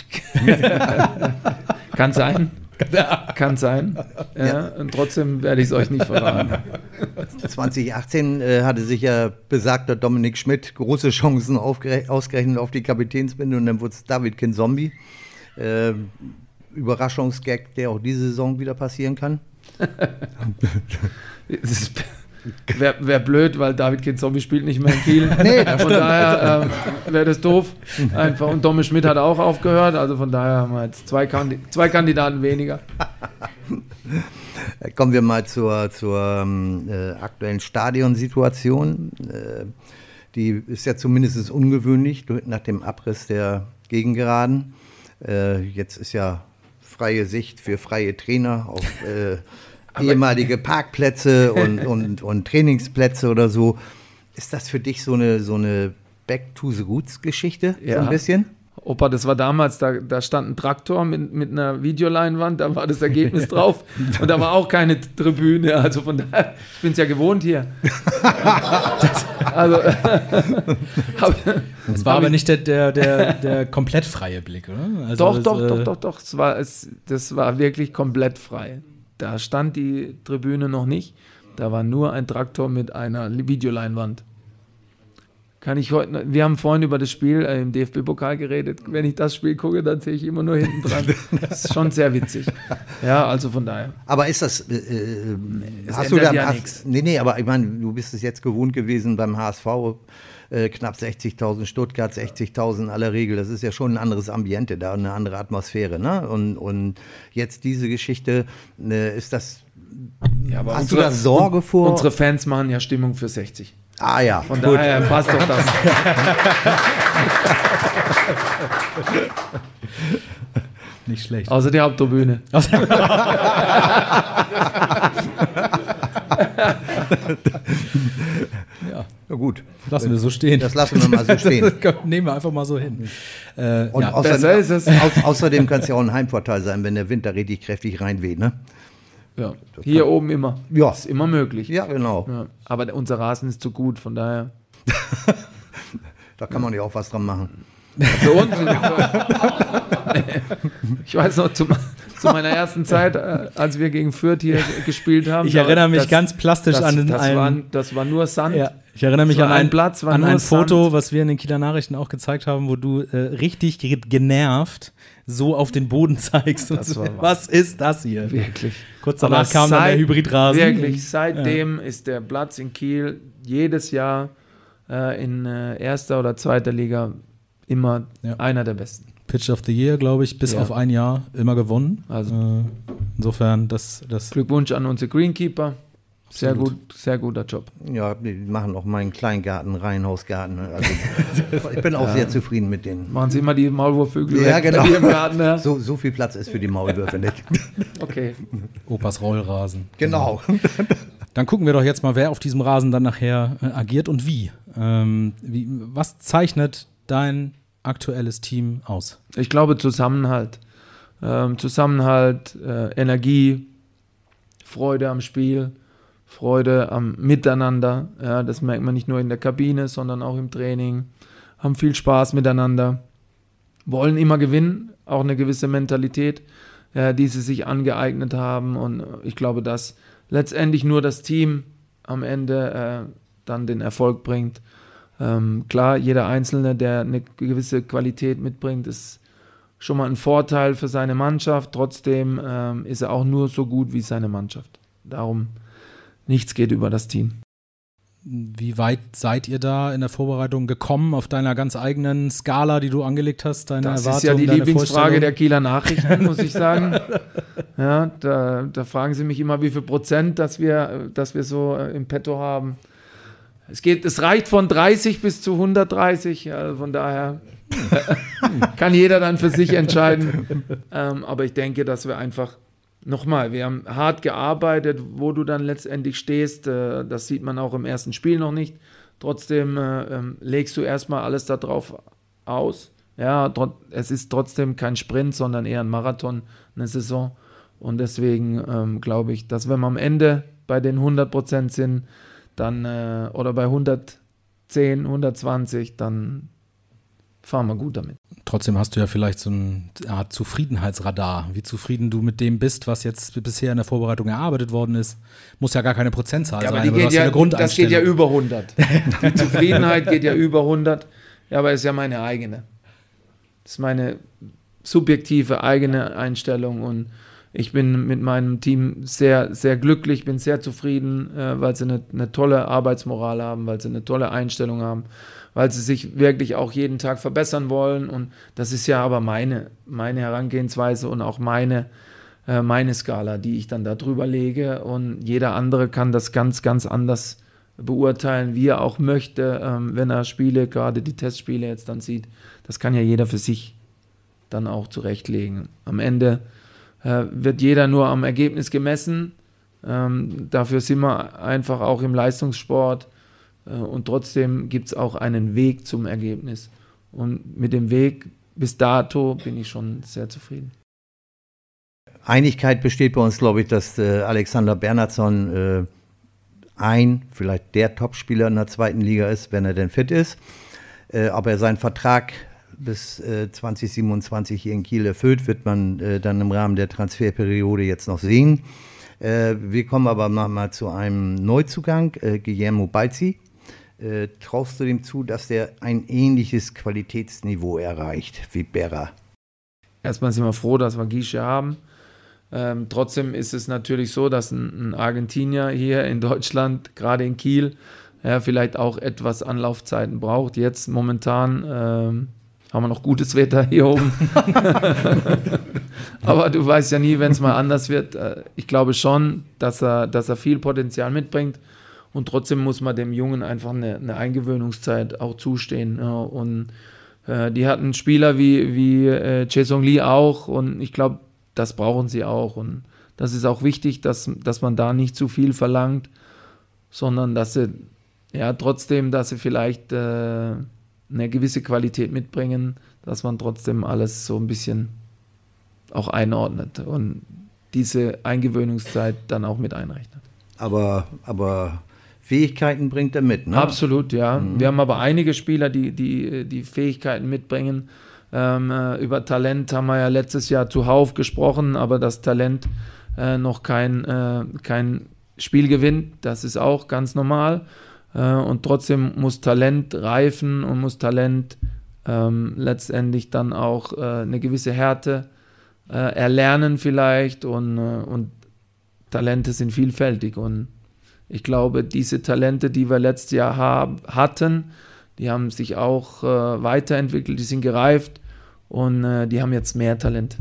Kann sein. Kann sein. Ja, Ja. Und trotzdem werde ich es euch nicht verraten. zwanzig achtzehn äh, hatte sich ja besagter Dominik Schmidt große Chancen aufgere- ausgerechnet auf die Kapitänsbinde und dann wurde es David Kinzombie. Äh, Überraschungsgag, der auch diese Saison wieder passieren kann. Es wäre wär blöd, weil David Kinzombie spielt nicht mehr in Kiel. Nee, das von stimmt. daher ähm, wäre das doof. Einfach. Und Dominik Schmidt hat auch aufgehört. Also von daher haben wir jetzt zwei, Kandi- zwei Kandidaten weniger. Kommen wir mal zur, zur ähm, äh, aktuellen Stadionsituation. Äh, die ist ja zumindest ungewöhnlich durch- nach dem Abriss der Gegengeraden. Äh, jetzt ist ja freie Sicht für freie Trainer auf äh, ehemalige Parkplätze und, und, und Trainingsplätze oder so. Ist das für dich so eine, so eine Back-to-the-Roots-Geschichte? So Ja. ein bisschen? Opa, das war damals, da, da stand ein Traktor mit, mit einer Videoleinwand, da war das Ergebnis drauf und da war auch keine Tribüne, also von daher, ich bin es ja gewohnt hier. Das, also, hab, Das war aber nicht der, der, der, der komplett freie Blick, oder? Also doch, das, doch, äh, doch, doch, doch, es war, es, das war wirklich komplett frei. Da stand die Tribüne noch nicht, da war nur ein Traktor mit einer Videoleinwand. Kann ich heute, wir haben vorhin über das Spiel äh, im D F B-Pokal geredet. Wenn ich das Spiel gucke, dann sehe ich immer nur hinten dran. Das ist schon sehr witzig. Ja, also von daher. Aber ist das, äh, äh, Es hast du ändert da, ja hast, nichts. nee, nee, aber ich meine, du bist es jetzt gewohnt gewesen beim H S V, äh, knapp sechzigtausend, Stuttgart sechzigtausend in aller Regel, das ist ja schon ein anderes Ambiente da, eine andere Atmosphäre, ne? Und, und jetzt diese Geschichte, äh, ist das, Ja, aber hast unsere, du da Sorge vor? Unsere Fans machen ja Stimmung für sechzig. ah ja, Von gut. daher passt doch das. nicht schlecht. Außer die Haupttribüne. Ja, Ja, gut, lassen wir so stehen. das lassen wir mal so stehen. Nehmen wir einfach mal so hin. Äh, Und ja, außerdem, besser ist es. Au, außerdem kann es ja auch ein Heimvorteil sein, wenn der Winter richtig kräftig reinweht, ne? Ja, hier oben immer. Ja. Ist immer möglich. Ja, genau. Ja, aber der- unser Rasen ist zu gut, von daher. Da kann man ja auch was dran machen. Für uns. Ich weiß noch, zu, zu meiner ersten Zeit, äh, als wir gegen Fürth hier gespielt haben. ich da- erinnere mich das, ganz plastisch das, an den das, einen. war, das war nur Sand. Ja, Ich erinnere mich an ein, Platz, an ein Foto, Sand. Was wir in den Kieler Nachrichten auch gezeigt haben, wo du äh, richtig genervt so auf den Boden zeigst. Und so, was ist das hier? Wirklich. Kurz danach kam seit, dann der Hybridrasen. Wirklich, seitdem ja. ist der Platz in Kiel jedes Jahr äh, in äh, erster oder zweiter Liga immer ja. einer der besten. Pitch of the Year, glaube ich, bis ja. auf ein Jahr immer gewonnen. Also äh, insofern, das, das Glückwunsch an unsere Greenkeeper. Sehr gut, sehr guter Job. Ja, die machen auch meinen Kleingarten, Reihenhausgarten. Also, ich bin auch ja. sehr zufrieden mit denen. Machen Sie immer die Maulwurfvögel ja, weg, genau. im Garten, ja? so, so viel Platz ist für die Maulwürfe nicht. Okay. Opas Rollrasen. Genau. Dann gucken wir doch jetzt mal, wer auf diesem Rasen dann nachher äh, agiert und wie. Ähm, wie. Was zeichnet dein aktuelles Team aus? Ich glaube Zusammenhalt. Ähm, Zusammenhalt, äh, Energie, Freude am Spiel, Freude am Miteinander. Ja, das merkt man nicht nur in der Kabine, sondern auch im Training. Haben viel Spaß miteinander. Wollen immer gewinnen, auch eine gewisse Mentalität, äh, die sie sich angeeignet haben. Und ich glaube, dass letztendlich nur das Team am Ende äh, dann den Erfolg bringt. Ähm, klar, jeder Einzelne, der eine gewisse Qualität mitbringt, ist schon mal ein Vorteil für seine Mannschaft. Trotzdem ähm, ist er auch nur so gut wie seine Mannschaft. Darum, nichts geht über das Team. Wie weit seid ihr da in der Vorbereitung gekommen auf deiner ganz eigenen Skala, die du angelegt hast? Deine das Erwartung, ist ja die Lieblingsfrage der Kieler Nachrichten, muss ich sagen. Ja, da, da fragen sie mich immer, wie viel Prozent, dass wir, dass wir so im Petto haben. Es geht, es reicht von dreißig bis zu hundertdreißig, also von daher kann jeder dann für sich entscheiden. Ähm, aber ich denke, dass wir einfach, nochmal, wir haben hart gearbeitet, wo du dann letztendlich stehst, äh, das sieht man auch im ersten Spiel noch nicht. Trotzdem äh, ähm, legst du erstmal alles da drauf aus. Ja, tr- es ist trotzdem kein Sprint, sondern eher ein Marathon, eine Saison. Und deswegen ähm, glaube ich, dass wenn wir am Ende bei den hundert Prozent sind, dann äh, oder bei hundertzehn, hundertzwanzig, dann fahren wir gut damit. Trotzdem hast du ja vielleicht so eine Art Zufriedenheitsradar, wie zufrieden du mit dem bist, was jetzt bisher in der Vorbereitung erarbeitet worden ist. Muss ja gar keine Prozentzahl ja, sein, aber, die aber geht du hast ja, eine Grundeinstellung. Das geht ja über hundert. Die Zufriedenheit geht ja über hundert, ja, aber ist ja meine eigene. Das ist meine subjektive eigene Einstellung und ich bin mit meinem Team sehr, sehr glücklich, bin sehr zufrieden, äh, weil sie eine, eine tolle Arbeitsmoral haben, weil sie eine tolle Einstellung haben, weil sie sich wirklich auch jeden Tag verbessern wollen. Und das ist ja aber meine, meine Herangehensweise und auch meine, äh, meine Skala, die ich dann da drüber lege. Und jeder andere kann das ganz, ganz anders beurteilen, wie er auch möchte, ähm, wenn er Spiele, gerade die Testspiele jetzt dann sieht. Das kann ja jeder für sich dann auch zurechtlegen. Am Ende äh, wird jeder nur am Ergebnis gemessen. Ähm, dafür sind wir einfach auch im Leistungssport. Und trotzdem gibt es auch einen Weg zum Ergebnis. Und mit dem Weg bis dato bin ich schon sehr zufrieden. Einigkeit besteht bei uns, glaube ich, dass äh, Alexander Bernhardsson äh, ein, vielleicht der Topspieler in der zweiten Liga ist, wenn er denn fit ist. Äh, ob er seinen Vertrag bis äh, zwanzig siebenundzwanzig hier in Kiel erfüllt, wird man äh, dann im Rahmen der Transferperiode jetzt noch sehen. Äh, wir kommen aber mal zu einem Neuzugang, äh, Guillermo Balzi. Äh, traust du dem zu, dass der ein ähnliches Qualitätsniveau erreicht wie Berra? Erstmal sind wir froh, dass wir Gische haben. Ähm, trotzdem ist es natürlich so, dass ein, ein Argentinier hier in Deutschland, gerade in Kiel, ja, vielleicht auch etwas Anlaufzeiten braucht. Jetzt momentan ähm, haben wir noch gutes Wetter hier oben. Aber du weißt ja nie, wenn es mal anders wird. Ich glaube schon, dass er, dass er viel Potenzial mitbringt. Und trotzdem muss man dem Jungen einfach eine, eine Eingewöhnungszeit auch zustehen. Ja, und äh, die hatten Spieler wie, wie äh, Jae-Sung Lee auch. Und ich glaube, das brauchen sie auch. Und das ist auch wichtig, dass, dass man da nicht zu viel verlangt, sondern dass sie ja trotzdem, dass sie vielleicht äh, eine gewisse Qualität mitbringen, dass man trotzdem alles so ein bisschen auch einordnet und diese Eingewöhnungszeit dann auch mit einrechnet. Aber, aber Fähigkeiten bringt er mit, ne? Absolut, ja. Mhm. Wir haben aber einige Spieler, die die, die Fähigkeiten mitbringen. Ähm, äh, über Talent haben wir ja letztes Jahr zuhauf gesprochen, aber das Talent äh, noch kein, äh, kein Spiel gewinnt, das ist auch ganz normal. äh, und trotzdem muss Talent reifen und muss Talent ähm, letztendlich dann auch äh, eine gewisse Härte äh, erlernen vielleicht und, äh, und Talente sind vielfältig und ich glaube, diese Talente, die wir letztes Jahr hab, hatten, die haben sich auch äh, weiterentwickelt, die sind gereift und äh, die haben jetzt mehr Talent.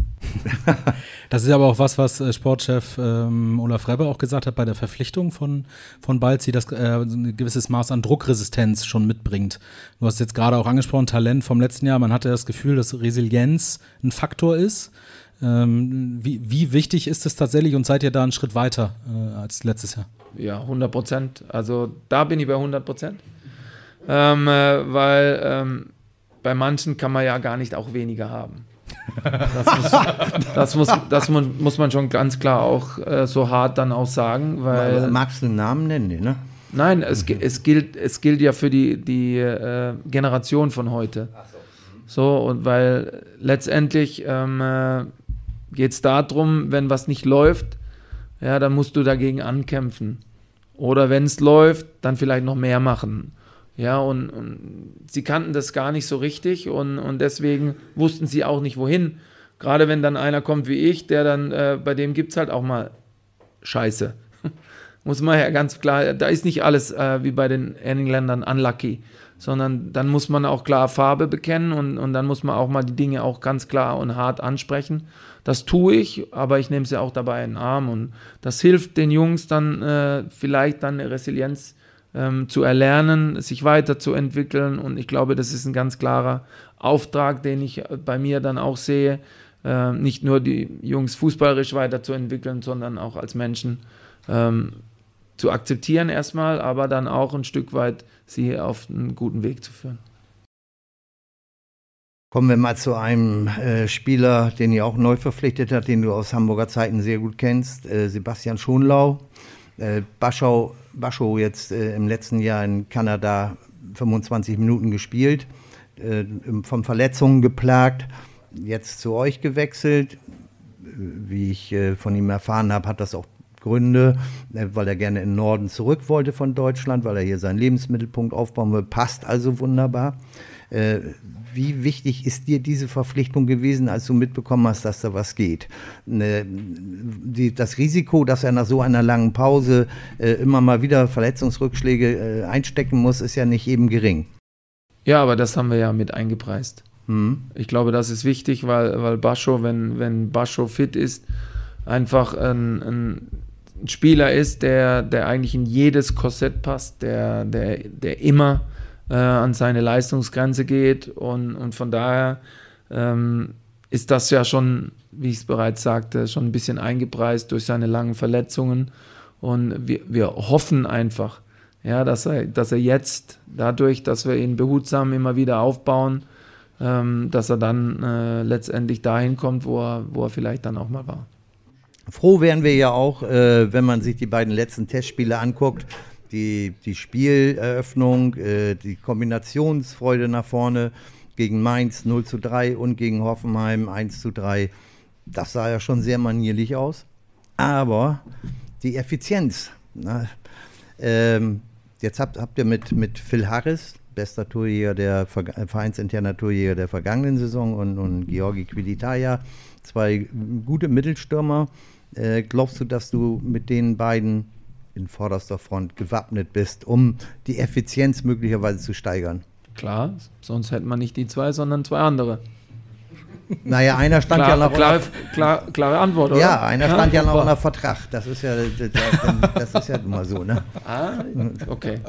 Das ist aber auch was, was äh, Sportchef ähm, Olaf Rebbe auch gesagt hat bei der Verpflichtung von, von Balzi, dass äh, ein gewisses Maß an Druckresistenz schon mitbringt. Du hast jetzt gerade auch angesprochen, Talent vom letzten Jahr. Man hatte das Gefühl, dass Resilienz ein Faktor ist. Ähm, wie, wie wichtig ist es tatsächlich und seid ihr da einen Schritt weiter äh, als letztes Jahr? Ja, hundert Prozent. Also da bin ich bei hundert Prozent. Ähm, äh, weil ähm, bei manchen kann man ja gar nicht auch weniger haben. Das, muss, das, muss, das muss man schon ganz klar auch äh, so hart dann auch sagen. Weil, magst du einen Namen nennen, ne? Nein, es, mhm. es, gilt, es gilt ja für die, die äh, Generation von heute. Ach so. So, und weil letztendlich ähm, äh, geht es darum, wenn was nicht läuft, ja, dann musst du dagegen ankämpfen. Oder wenn es läuft, dann vielleicht noch mehr machen. Ja, und, und sie kannten das gar nicht so richtig und, und deswegen wussten sie auch nicht, wohin. Gerade wenn dann einer kommt wie ich, der dann, äh, bei dem gibt es halt auch mal Scheiße. Muss man ja ganz klar, da ist nicht alles äh, wie bei den Engländern unlucky, sondern dann muss man auch klar Farbe bekennen und, und dann muss man auch mal die Dinge auch ganz klar und hart ansprechen. Das tue ich, aber ich nehme sie auch dabei in den Arm und das hilft den Jungs dann äh, vielleicht dann eine Resilienz ähm, zu erlernen, sich weiterzuentwickeln und ich glaube, das ist ein ganz klarer Auftrag, den ich bei mir dann auch sehe, äh, nicht nur die Jungs fußballerisch weiterzuentwickeln, sondern auch als Menschen ähm, zu akzeptieren erstmal, aber dann auch ein Stück weit sie auf einen guten Weg zu führen. Kommen wir mal zu einem äh, Spieler, den ihr auch neu verpflichtet habt, den du aus Hamburger Zeiten sehr gut kennst, äh, Sebastian Schonlau. Äh, Baschow, Baschow jetzt äh, im letzten Jahr in Kanada fünfundzwanzig Minuten gespielt, äh, von Verletzungen geplagt, jetzt zu euch gewechselt. Wie ich äh, von ihm erfahren habe, hat das auch Gründe, äh, weil er gerne in den Norden zurück wollte von Deutschland, weil er hier seinen Lebensmittelpunkt aufbauen will, passt also wunderbar. Äh, Wie wichtig ist dir diese Verpflichtung gewesen, als du mitbekommen hast, dass da was geht? Ne, die, das Risiko, dass er nach so einer langen Pause äh, immer mal wieder Verletzungsrückschläge äh, einstecken muss, ist ja nicht eben gering. Ja, aber das haben wir ja mit eingepreist. Hm. Ich glaube, das ist wichtig, weil, weil Baschow, wenn, wenn Baschow fit ist, einfach ein, ein Spieler ist, der, der eigentlich in jedes Korsett passt, der, der, der immer an seine Leistungsgrenze geht und, und von daher ähm, ist das ja schon, wie ich es bereits sagte, schon ein bisschen eingepreist durch seine langen Verletzungen und wir, wir hoffen einfach, ja, dass er, dass er jetzt dadurch, dass wir ihn behutsam immer wieder aufbauen, ähm, dass er dann äh, letztendlich dahin kommt, wo er, wo er vielleicht dann auch mal war. Froh wären wir ja auch, äh, wenn man sich die beiden letzten Testspiele anguckt, Die, die Spieleröffnung, äh, die Kombinationsfreude nach vorne gegen Mainz null zu drei und gegen Hoffenheim eins zu drei, das sah ja schon sehr manierlich aus. Aber die Effizienz, na, ähm, jetzt habt, habt ihr mit, mit Phil Harris, bester Torjäger der vereinsinterner Torjäger der vergangenen Saison und, und Georgi Quilitaya, zwei gute Mittelstürmer. Äh, glaubst du, dass du mit den beiden in vorderster Front gewappnet bist, um die Effizienz möglicherweise zu steigern? Klar, sonst hätte man nicht die zwei, sondern zwei andere. Naja, einer stand klar, ja noch... Klar, klar, klare Antwort, oder? Ja, einer stand ja, ja noch unter Vertrag. Das ist ja, das ist ja immer so, ne? Ah, okay.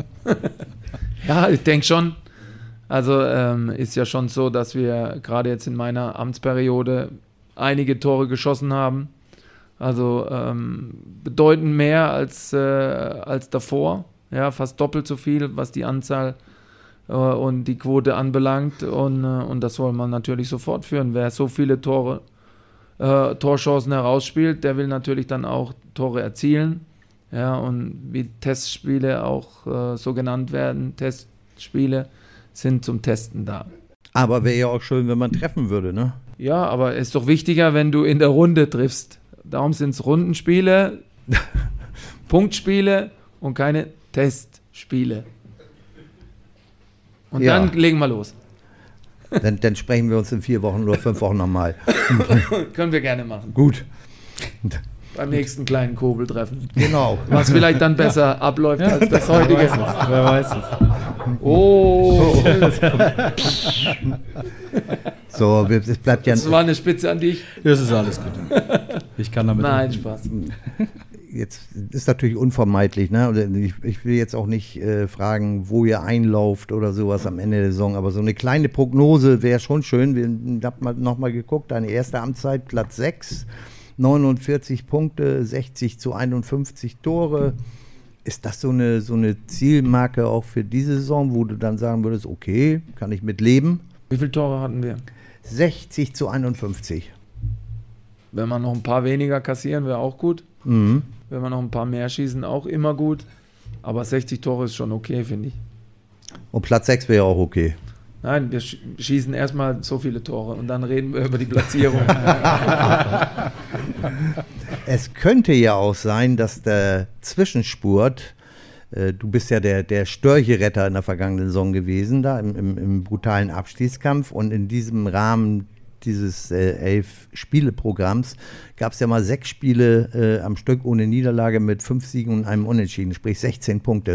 Ja, ich denke schon. Also ähm, ist ja schon so, dass wir gerade jetzt in meiner Amtsperiode einige Tore geschossen haben. Also ähm, bedeutend mehr als, äh, als davor, ja, fast doppelt so viel, was die Anzahl äh, und die Quote anbelangt und, äh, und das soll man natürlich so fortführen. Wer so viele Tore, äh, Torchancen herausspielt, der will natürlich dann auch Tore erzielen, ja, und wie Testspiele auch äh, so genannt werden, Testspiele sind zum Testen da. Aber wäre ja auch schön, wenn man treffen würde, ne? Ja, aber es ist doch wichtiger, wenn du in der Runde triffst. Darum sind es Rundenspiele, Punktspiele und keine Testspiele. Und Ja. dann legen wir los. Dann, dann sprechen wir uns in vier Wochen oder fünf Wochen nochmal. Können wir gerne machen. Gut. Beim nächsten kleinen Kobeltreffen. Genau. Was vielleicht dann besser abläuft als das heutige. Wer weiß es. Oh, So, wir- es bleibt ja. das war eine Spitze an dich. Das ist alles gut. Ich kann damit. Nein, Spaß. Jetzt ist natürlich unvermeidlich, ne? Und Ich, ich will jetzt auch nicht äh, fragen, wo ihr einlauft oder sowas am Ende der Saison, aber so eine kleine Prognose wäre schon schön. Wir haben mal, noch mal geguckt, deine erste Amtszeit, Platz sechs, neunundvierzig Punkte, sechzig zu einundfünfzig Tore. Ist das so eine, so eine Zielmarke auch für diese Saison, wo du dann sagen würdest, okay, kann ich mit leben? Wie viele Tore hatten wir? sechzig zu einundfünfzig. Wenn wir noch ein paar weniger kassieren, wäre auch gut. Mhm. Wenn wir noch ein paar mehr schießen, auch immer gut. Aber sechzig Tore ist schon okay, finde ich. Und Platz sechs wäre auch okay. Nein, wir sch- schießen erstmal so viele Tore und dann reden wir über die Platzierung. Es könnte ja auch sein, dass der Zwischenspurt, äh, du bist ja der, der Störcheretter in der vergangenen Saison gewesen, da im, im, im brutalen Abstiegskampf, und in diesem Rahmen dieses äh, elf-Spiele-Programms gab es ja mal sechs Spiele äh, am Stück ohne Niederlage mit fünf Siegen und einem Unentschieden, sprich sechzehn Punkte.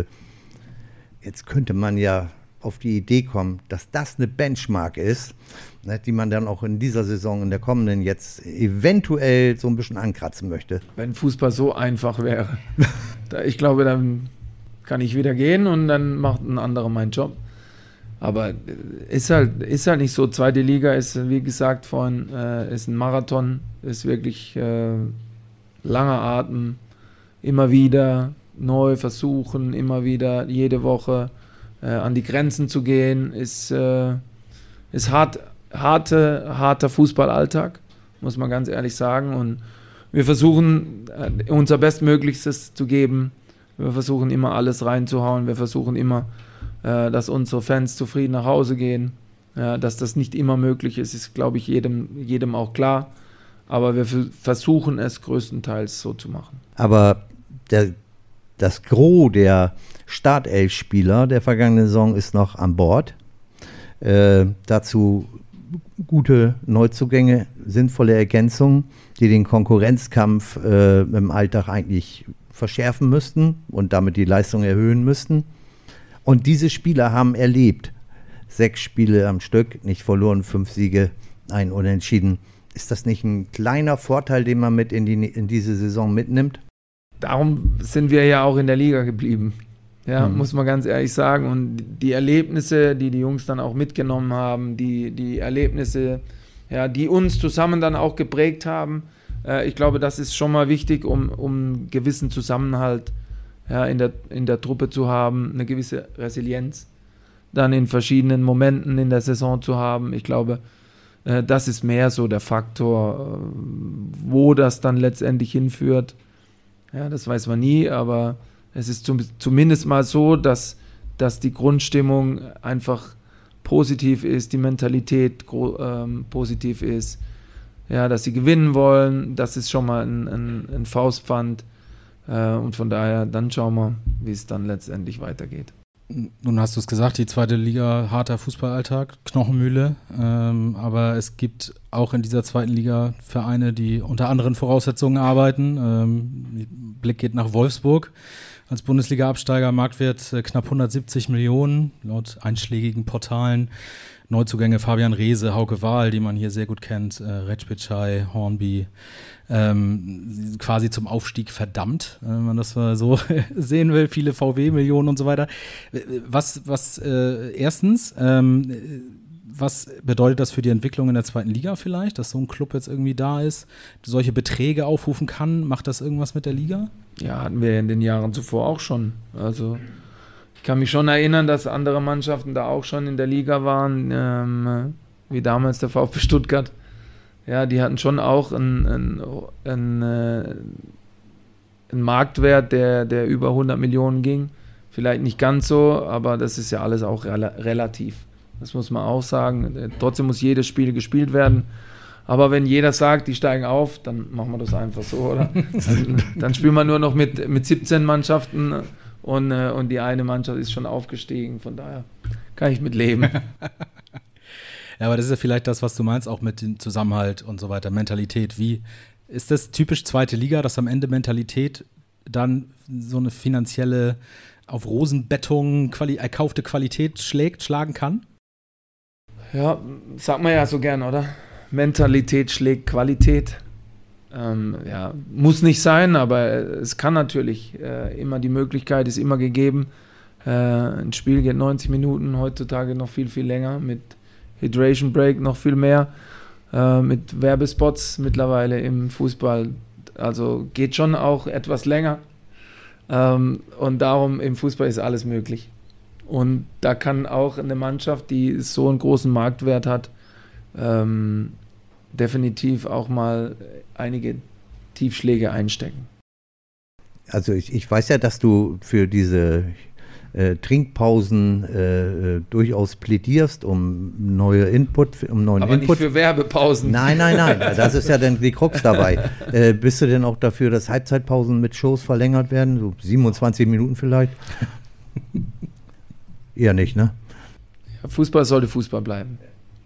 Jetzt könnte man ja auf die Idee kommen, dass das eine Benchmark ist, ne, die man dann auch in dieser Saison, in der kommenden jetzt eventuell so ein bisschen ankratzen möchte. Wenn Fußball so einfach wäre. Da, ich glaube, dann kann ich wieder gehen und dann macht ein anderer meinen Job. Aber ist halt, ist halt nicht so. Zweite Liga ist, wie gesagt vorhin, äh, ist ein Marathon, ist wirklich äh, langer Atem, immer wieder neu versuchen, immer wieder jede Woche äh, an die Grenzen zu gehen, ist, äh, ist hart, harte, harter Fußballalltag, muss man ganz ehrlich sagen. Und wir versuchen äh, unser Bestmöglichstes zu geben. Wir versuchen immer alles reinzuhauen. Wir versuchen immer, äh, dass unsere Fans zufrieden nach Hause gehen. Ja, dass das nicht immer möglich ist, ist, glaube ich, jedem, jedem auch klar. Aber wir f- versuchen es größtenteils so zu machen. Aber der, das Gros der Startelf-Spieler der vergangenen Saison ist noch an Bord. Äh, dazu gute Neuzugänge, sinnvolle Ergänzungen, die den Konkurrenzkampf äh, im Alltag eigentlich verschärfen müssten und damit die Leistung erhöhen müssten. Und diese Spieler haben erlebt, sechs Spiele am Stück, nicht verloren, fünf Siege, ein Unentschieden. Ist das nicht ein kleiner Vorteil, den man mit in, die, in diese Saison mitnimmt? Darum sind wir ja auch in der Liga geblieben. Ja, Mhm. muss man ganz ehrlich sagen. Und die Erlebnisse, die die Jungs dann auch mitgenommen haben, die, die Erlebnisse, ja, die uns zusammen dann auch geprägt haben, äh, ich glaube, das ist schon mal wichtig, um, um einen gewissen Zusammenhalt ja, in der, in der Truppe zu haben, eine gewisse Resilienz dann in verschiedenen Momenten in der Saison zu haben. Ich glaube, äh, das ist mehr so der Faktor, äh, wo das dann letztendlich hinführt. Ja, das weiß man nie, aber es ist zum, zumindest mal so, dass, dass die Grundstimmung einfach positiv ist, die Mentalität gro- ähm, positiv ist, ja, dass sie gewinnen wollen, das ist schon mal ein, ein, ein Faustpfand. Äh, und von daher, dann schauen wir, wie es dann letztendlich weitergeht. Nun hast du es gesagt, die zweite Liga, harter Fußballalltag, Knochenmühle. Ähm, aber es gibt auch in dieser zweiten Liga Vereine, die unter anderen Voraussetzungen arbeiten. Ähm, Blick geht nach Wolfsburg. Als Bundesliga-Absteiger, Marktwert äh, knapp hundertsiebzig Millionen, laut einschlägigen Portalen. Neuzugänge Fabian Reese, Hauke Wahl, die man hier sehr gut kennt, äh, Recpitschai, Hornby, ähm, quasi zum Aufstieg verdammt, wenn man das äh, so sehen will, viele V W-Millionen und so weiter. Was, was äh, erstens, ähm, was bedeutet das für die Entwicklung in der zweiten Liga vielleicht, dass so ein Club jetzt irgendwie da ist, solche Beträge aufrufen kann? Macht das irgendwas mit der Liga? Ja, hatten wir in den Jahren zuvor auch schon. Also ich kann mich schon erinnern, dass andere Mannschaften da auch schon in der Liga waren, ähm, wie damals der VfB Stuttgart. Ja, die hatten schon auch einen, einen, einen, äh, einen Marktwert, der, der über hundert Millionen ging. Vielleicht nicht ganz so, aber das ist ja alles auch rela- relativ. Das muss man auch sagen. Trotzdem muss jedes Spiel gespielt werden. Aber wenn jeder sagt, die steigen auf, dann machen wir das einfach so, oder? Dann, dann spielen wir nur noch mit, mit siebzehn Mannschaften und, äh, und die eine Mannschaft ist schon aufgestiegen. Von daher kann ich mit leben. Ja, aber das ist ja vielleicht das, was du meinst, auch mit dem Zusammenhalt und so weiter, Mentalität. Wie ist das typisch zweite Liga, dass am Ende Mentalität dann so eine finanzielle, auf Rosenbettung quali- erkaufte Qualität schlägt, schlagen kann? Ja, sagt man ja so gern, oder? Mentalität schlägt Qualität. Ähm, ja, muss nicht sein, aber es kann natürlich äh, immer, die Möglichkeit ist immer gegeben. Äh, ein Spiel geht neunzig Minuten, heutzutage noch viel, viel länger, mit Hydration Break noch viel mehr, äh, mit Werbespots mittlerweile im Fußball. Also geht schon auch etwas länger. Ähm, und darum, im Fußball ist alles möglich. Und da kann auch eine Mannschaft, die so einen großen Marktwert hat, ähm, definitiv auch mal einige Tiefschläge einstecken. Also ich, ich weiß ja, dass du für diese äh, Trinkpausen äh, durchaus plädierst, um neue Input, um neuen Aber Input. nicht für Werbepausen. Nein, nein, nein, das ist ja dann die Krux dabei. Äh, bist du denn auch dafür, dass Halbzeitpausen mit Shows verlängert werden? So siebenundzwanzig Minuten vielleicht? Eher nicht, ne? Ja, Fußball sollte Fußball bleiben.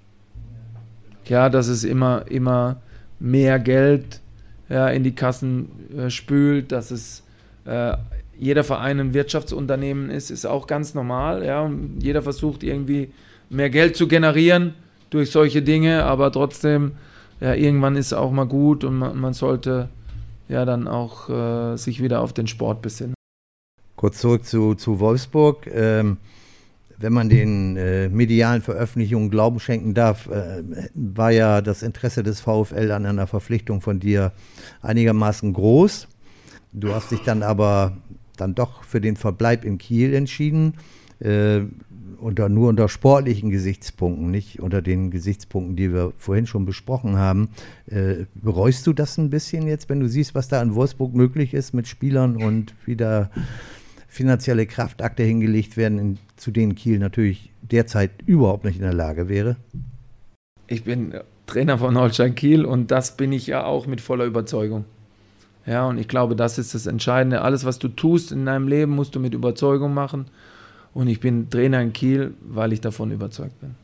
Ja, dass es immer, immer mehr Geld ja, in die Kassen äh, spült, dass es äh, jeder Verein ein Wirtschaftsunternehmen ist, ist auch ganz normal. Ja? Und jeder versucht irgendwie mehr Geld zu generieren durch solche Dinge, aber trotzdem, ja, irgendwann ist es auch mal gut und man, man sollte ja dann auch äh, sich wieder auf den Sport besinnen. Kurz zurück zu, zu Wolfsburg. Ähm, wenn man den äh, medialen Veröffentlichungen Glauben schenken darf, äh, war ja das Interesse des VfL an einer Verpflichtung von dir einigermaßen groß. Du hast dich dann aber dann doch für den Verbleib in Kiel entschieden, äh, unter, nur unter sportlichen Gesichtspunkten, nicht unter den Gesichtspunkten, die wir vorhin schon besprochen haben. Äh, bereust du das ein bisschen jetzt, wenn du siehst, was da in Wolfsburg möglich ist mit Spielern und wie da finanzielle Kraftakte hingelegt werden, in, zu denen Kiel natürlich derzeit überhaupt nicht in der Lage wäre? Ich bin Trainer von Holstein Kiel und das bin ich ja auch mit voller Überzeugung. Ja, und ich glaube, das ist das Entscheidende. Alles, was du tust in deinem Leben, musst du mit Überzeugung machen. Und ich bin Trainer in Kiel, weil ich davon überzeugt bin.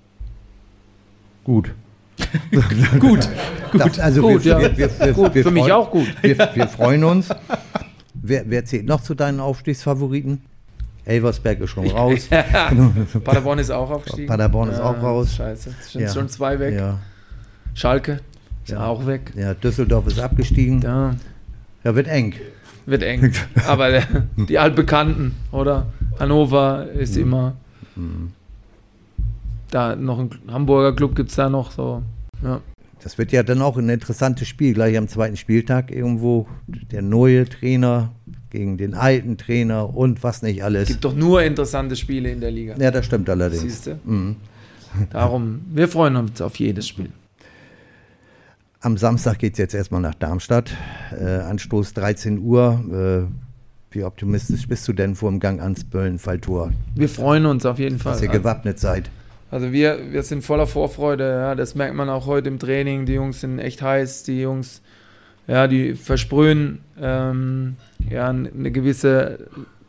Gut. Gut. Das, also gut, wir, ja. wir, wir, wir, gut wir für mich freuen, auch gut. Wir, wir freuen uns. Wer, wer zählt noch zu deinen Aufstiegsfavoriten? Elversberg ist schon raus. Paderborn ist auch aufgestiegen. Paderborn ist auch raus. Scheiße, es sind Ja. schon zwei weg. Ja. Schalke ist Ja. auch weg. Ja, Düsseldorf ist abgestiegen. Ja, Ja, wird eng. wird eng. Aber der, die Altbekannten, oder? Hannover ist Mhm. immer. Mhm. Da noch ein Hamburger Club gibt es da noch so. Ja. Das wird ja dann auch ein interessantes Spiel, gleich am zweiten Spieltag irgendwo. Der neue Trainer gegen den alten Trainer und was nicht alles. Es gibt doch nur interessante Spiele in der Liga. Ja, das stimmt allerdings. Siehst du? Mhm. Darum, wir freuen uns auf jedes Spiel. Am Samstag geht es jetzt erstmal nach Darmstadt. Äh, Anstoß dreizehn Uhr. Äh, wie optimistisch bist du denn vor dem Gang ans Böllenfalltor, Wir freuen uns auf jeden Fall. dass ihr gewappnet seid? Also wir, wir sind voller Vorfreude, ja, das merkt man auch heute im Training. Die Jungs sind echt heiß, die Jungs, ja, die versprühen ähm, ja, eine gewisse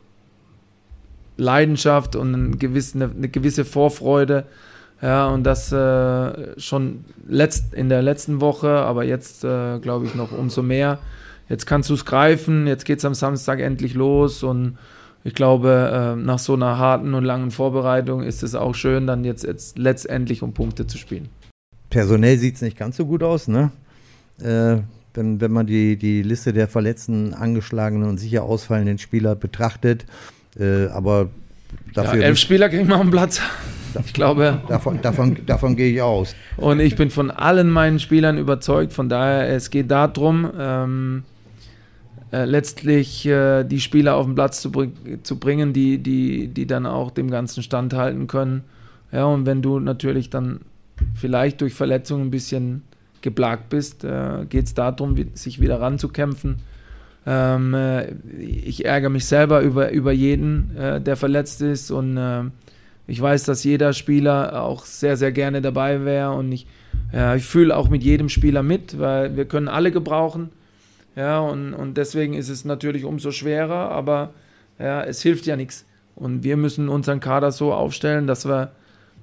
Leidenschaft und eine gewisse, eine, eine gewisse Vorfreude. Ja, und das äh, schon letzt, in der letzten Woche, aber jetzt äh, glaube ich noch umso mehr. Jetzt kannst du es greifen, jetzt geht es am Samstag endlich los und ich glaube, äh, nach so einer harten und langen Vorbereitung ist es auch schön, dann jetzt, jetzt letztendlich um Punkte zu spielen. Personell sieht es nicht ganz so gut aus, ne? Äh, wenn, wenn man die, die Liste der verletzten, angeschlagenen und sicher ausfallenden Spieler betrachtet. Äh, aber dafür Ja, elf Spieler kriegen wir auf den Platz. Ich glaube. Davon, davon, davon gehe ich aus. Und ich bin von allen meinen Spielern überzeugt. Von daher, es geht darum, ähm, äh, letztlich äh, die Spieler auf den Platz zu, bring, zu bringen, die, die, die dann auch dem Ganzen standhalten können. Ja, und wenn du natürlich dann vielleicht durch Verletzungen ein bisschen geplagt bist, äh, geht es darum, wie, sich wieder ranzukämpfen. Ähm, äh, ich ärgere mich selber über, über jeden, äh, der verletzt ist und äh, ich weiß, dass jeder Spieler auch sehr, sehr gerne dabei wäre und ich, ja, ich fühle auch mit jedem Spieler mit, weil wir können alle gebrauchen. Ja, und, und deswegen ist es natürlich umso schwerer, aber ja, es hilft ja nichts. Und wir müssen unseren Kader so aufstellen, dass wir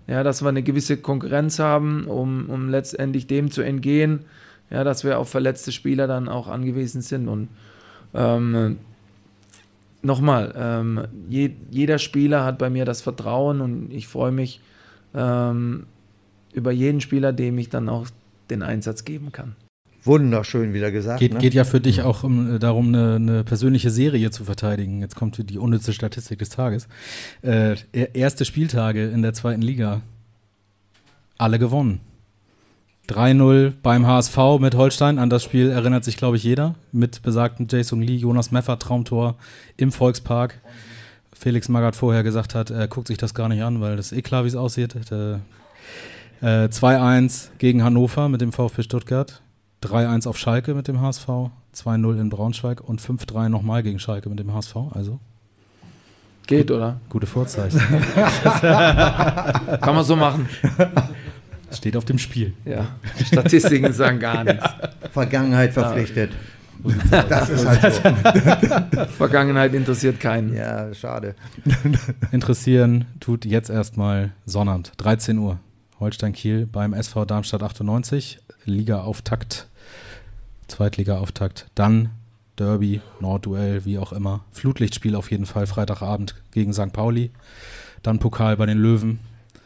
Ja, dass wir eine gewisse Konkurrenz haben, um, um letztendlich dem zu entgehen, ja, dass wir auf verletzte Spieler dann auch angewiesen sind. Und ähm, nochmal, ähm, je, jeder Spieler hat bei mir das Vertrauen und ich freue mich ähm, über jeden Spieler, dem ich dann auch den Einsatz geben kann. Wunderschön wieder gesagt. Geht, ne? geht ja für dich auch um, darum, eine, eine persönliche Serie zu verteidigen. Jetzt kommt die unnütze Statistik des Tages. Äh, erste Spieltage in der zweiten Liga. Alle gewonnen. drei null beim H S V mit Holstein. An das Spiel erinnert sich, glaube ich, jeder. Mit besagten Jason Lee, Jonas Meffert, Traumtor im Volkspark. Felix Magath vorher gesagt hat, er guckt sich das gar nicht an, weil das ist eh klar, wie es aussieht. Äh, äh, zwei eins gegen Hannover mit dem VfB Stuttgart. drei eins auf Schalke mit dem H S V, zwei null in Braunschweig und fünf drei nochmal gegen Schalke mit dem H S V. Also geht, oder? Gute Vorzeichen. Kann man so machen. Steht auf dem Spiel. Ja, Statistiken sagen gar nichts. Vergangenheit verpflichtet. Ja. Das ist halt so. Vergangenheit interessiert keinen. Ja, schade. Interessieren tut jetzt erstmal Sonnabend, dreizehn Uhr. Holstein-Kiel beim S V Darmstadt achtundneunzig. Liga-Auftakt, Zweitliga-Auftakt, dann Derby, Nordduell, wie auch immer. Flutlichtspiel auf jeden Fall, Freitagabend gegen Sankt Pauli. Dann Pokal bei den Löwen.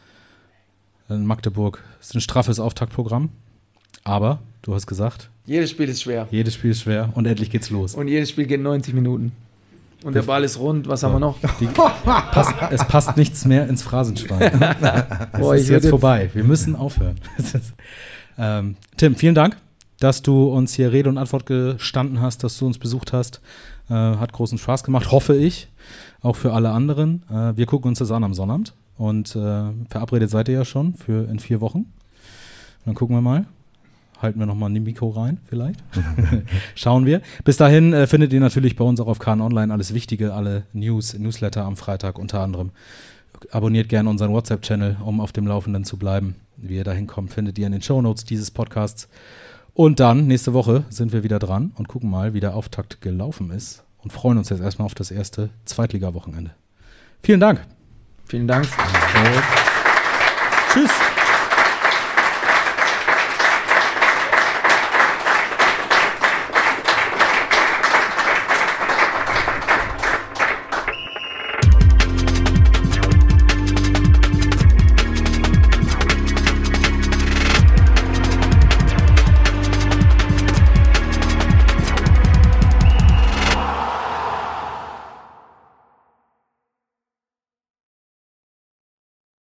Dann Magdeburg. Das ist ein straffes Auftaktprogramm. Aber, du hast gesagt, jedes Spiel ist schwer. Jedes Spiel ist schwer und endlich geht's los. Und jedes Spiel geht neunzig Minuten. Und der Ball ist rund, was so. haben wir noch? Die, passt, es passt nichts mehr ins Phrasenschwein. Boah, es ist jetzt vorbei. Wir müssen aufhören. ähm, Tim, vielen Dank, dass du uns hier Rede und Antwort gestanden hast, dass du uns besucht hast. Äh, hat großen Spaß gemacht, hoffe ich. Auch für alle anderen. Äh, wir gucken uns das an am Sonnabend. Und äh, verabredet seid ihr ja schon für in vier Wochen. Dann gucken wir mal. Halten wir nochmal ein Mikro rein, vielleicht. Schauen wir. Bis dahin äh, findet ihr natürlich bei uns auch auf K N Online alles Wichtige, alle News, Newsletter am Freitag unter anderem. Abonniert gerne unseren WhatsApp-Channel, um auf dem Laufenden zu bleiben. Wie ihr da hinkommt, findet ihr in den Shownotes dieses Podcasts. Und dann, nächste Woche, sind wir wieder dran und gucken mal, wie der Auftakt gelaufen ist. Und freuen uns jetzt erstmal auf das erste Zweitliga-Wochenende. Vielen Dank. Vielen Dank. Tschüss.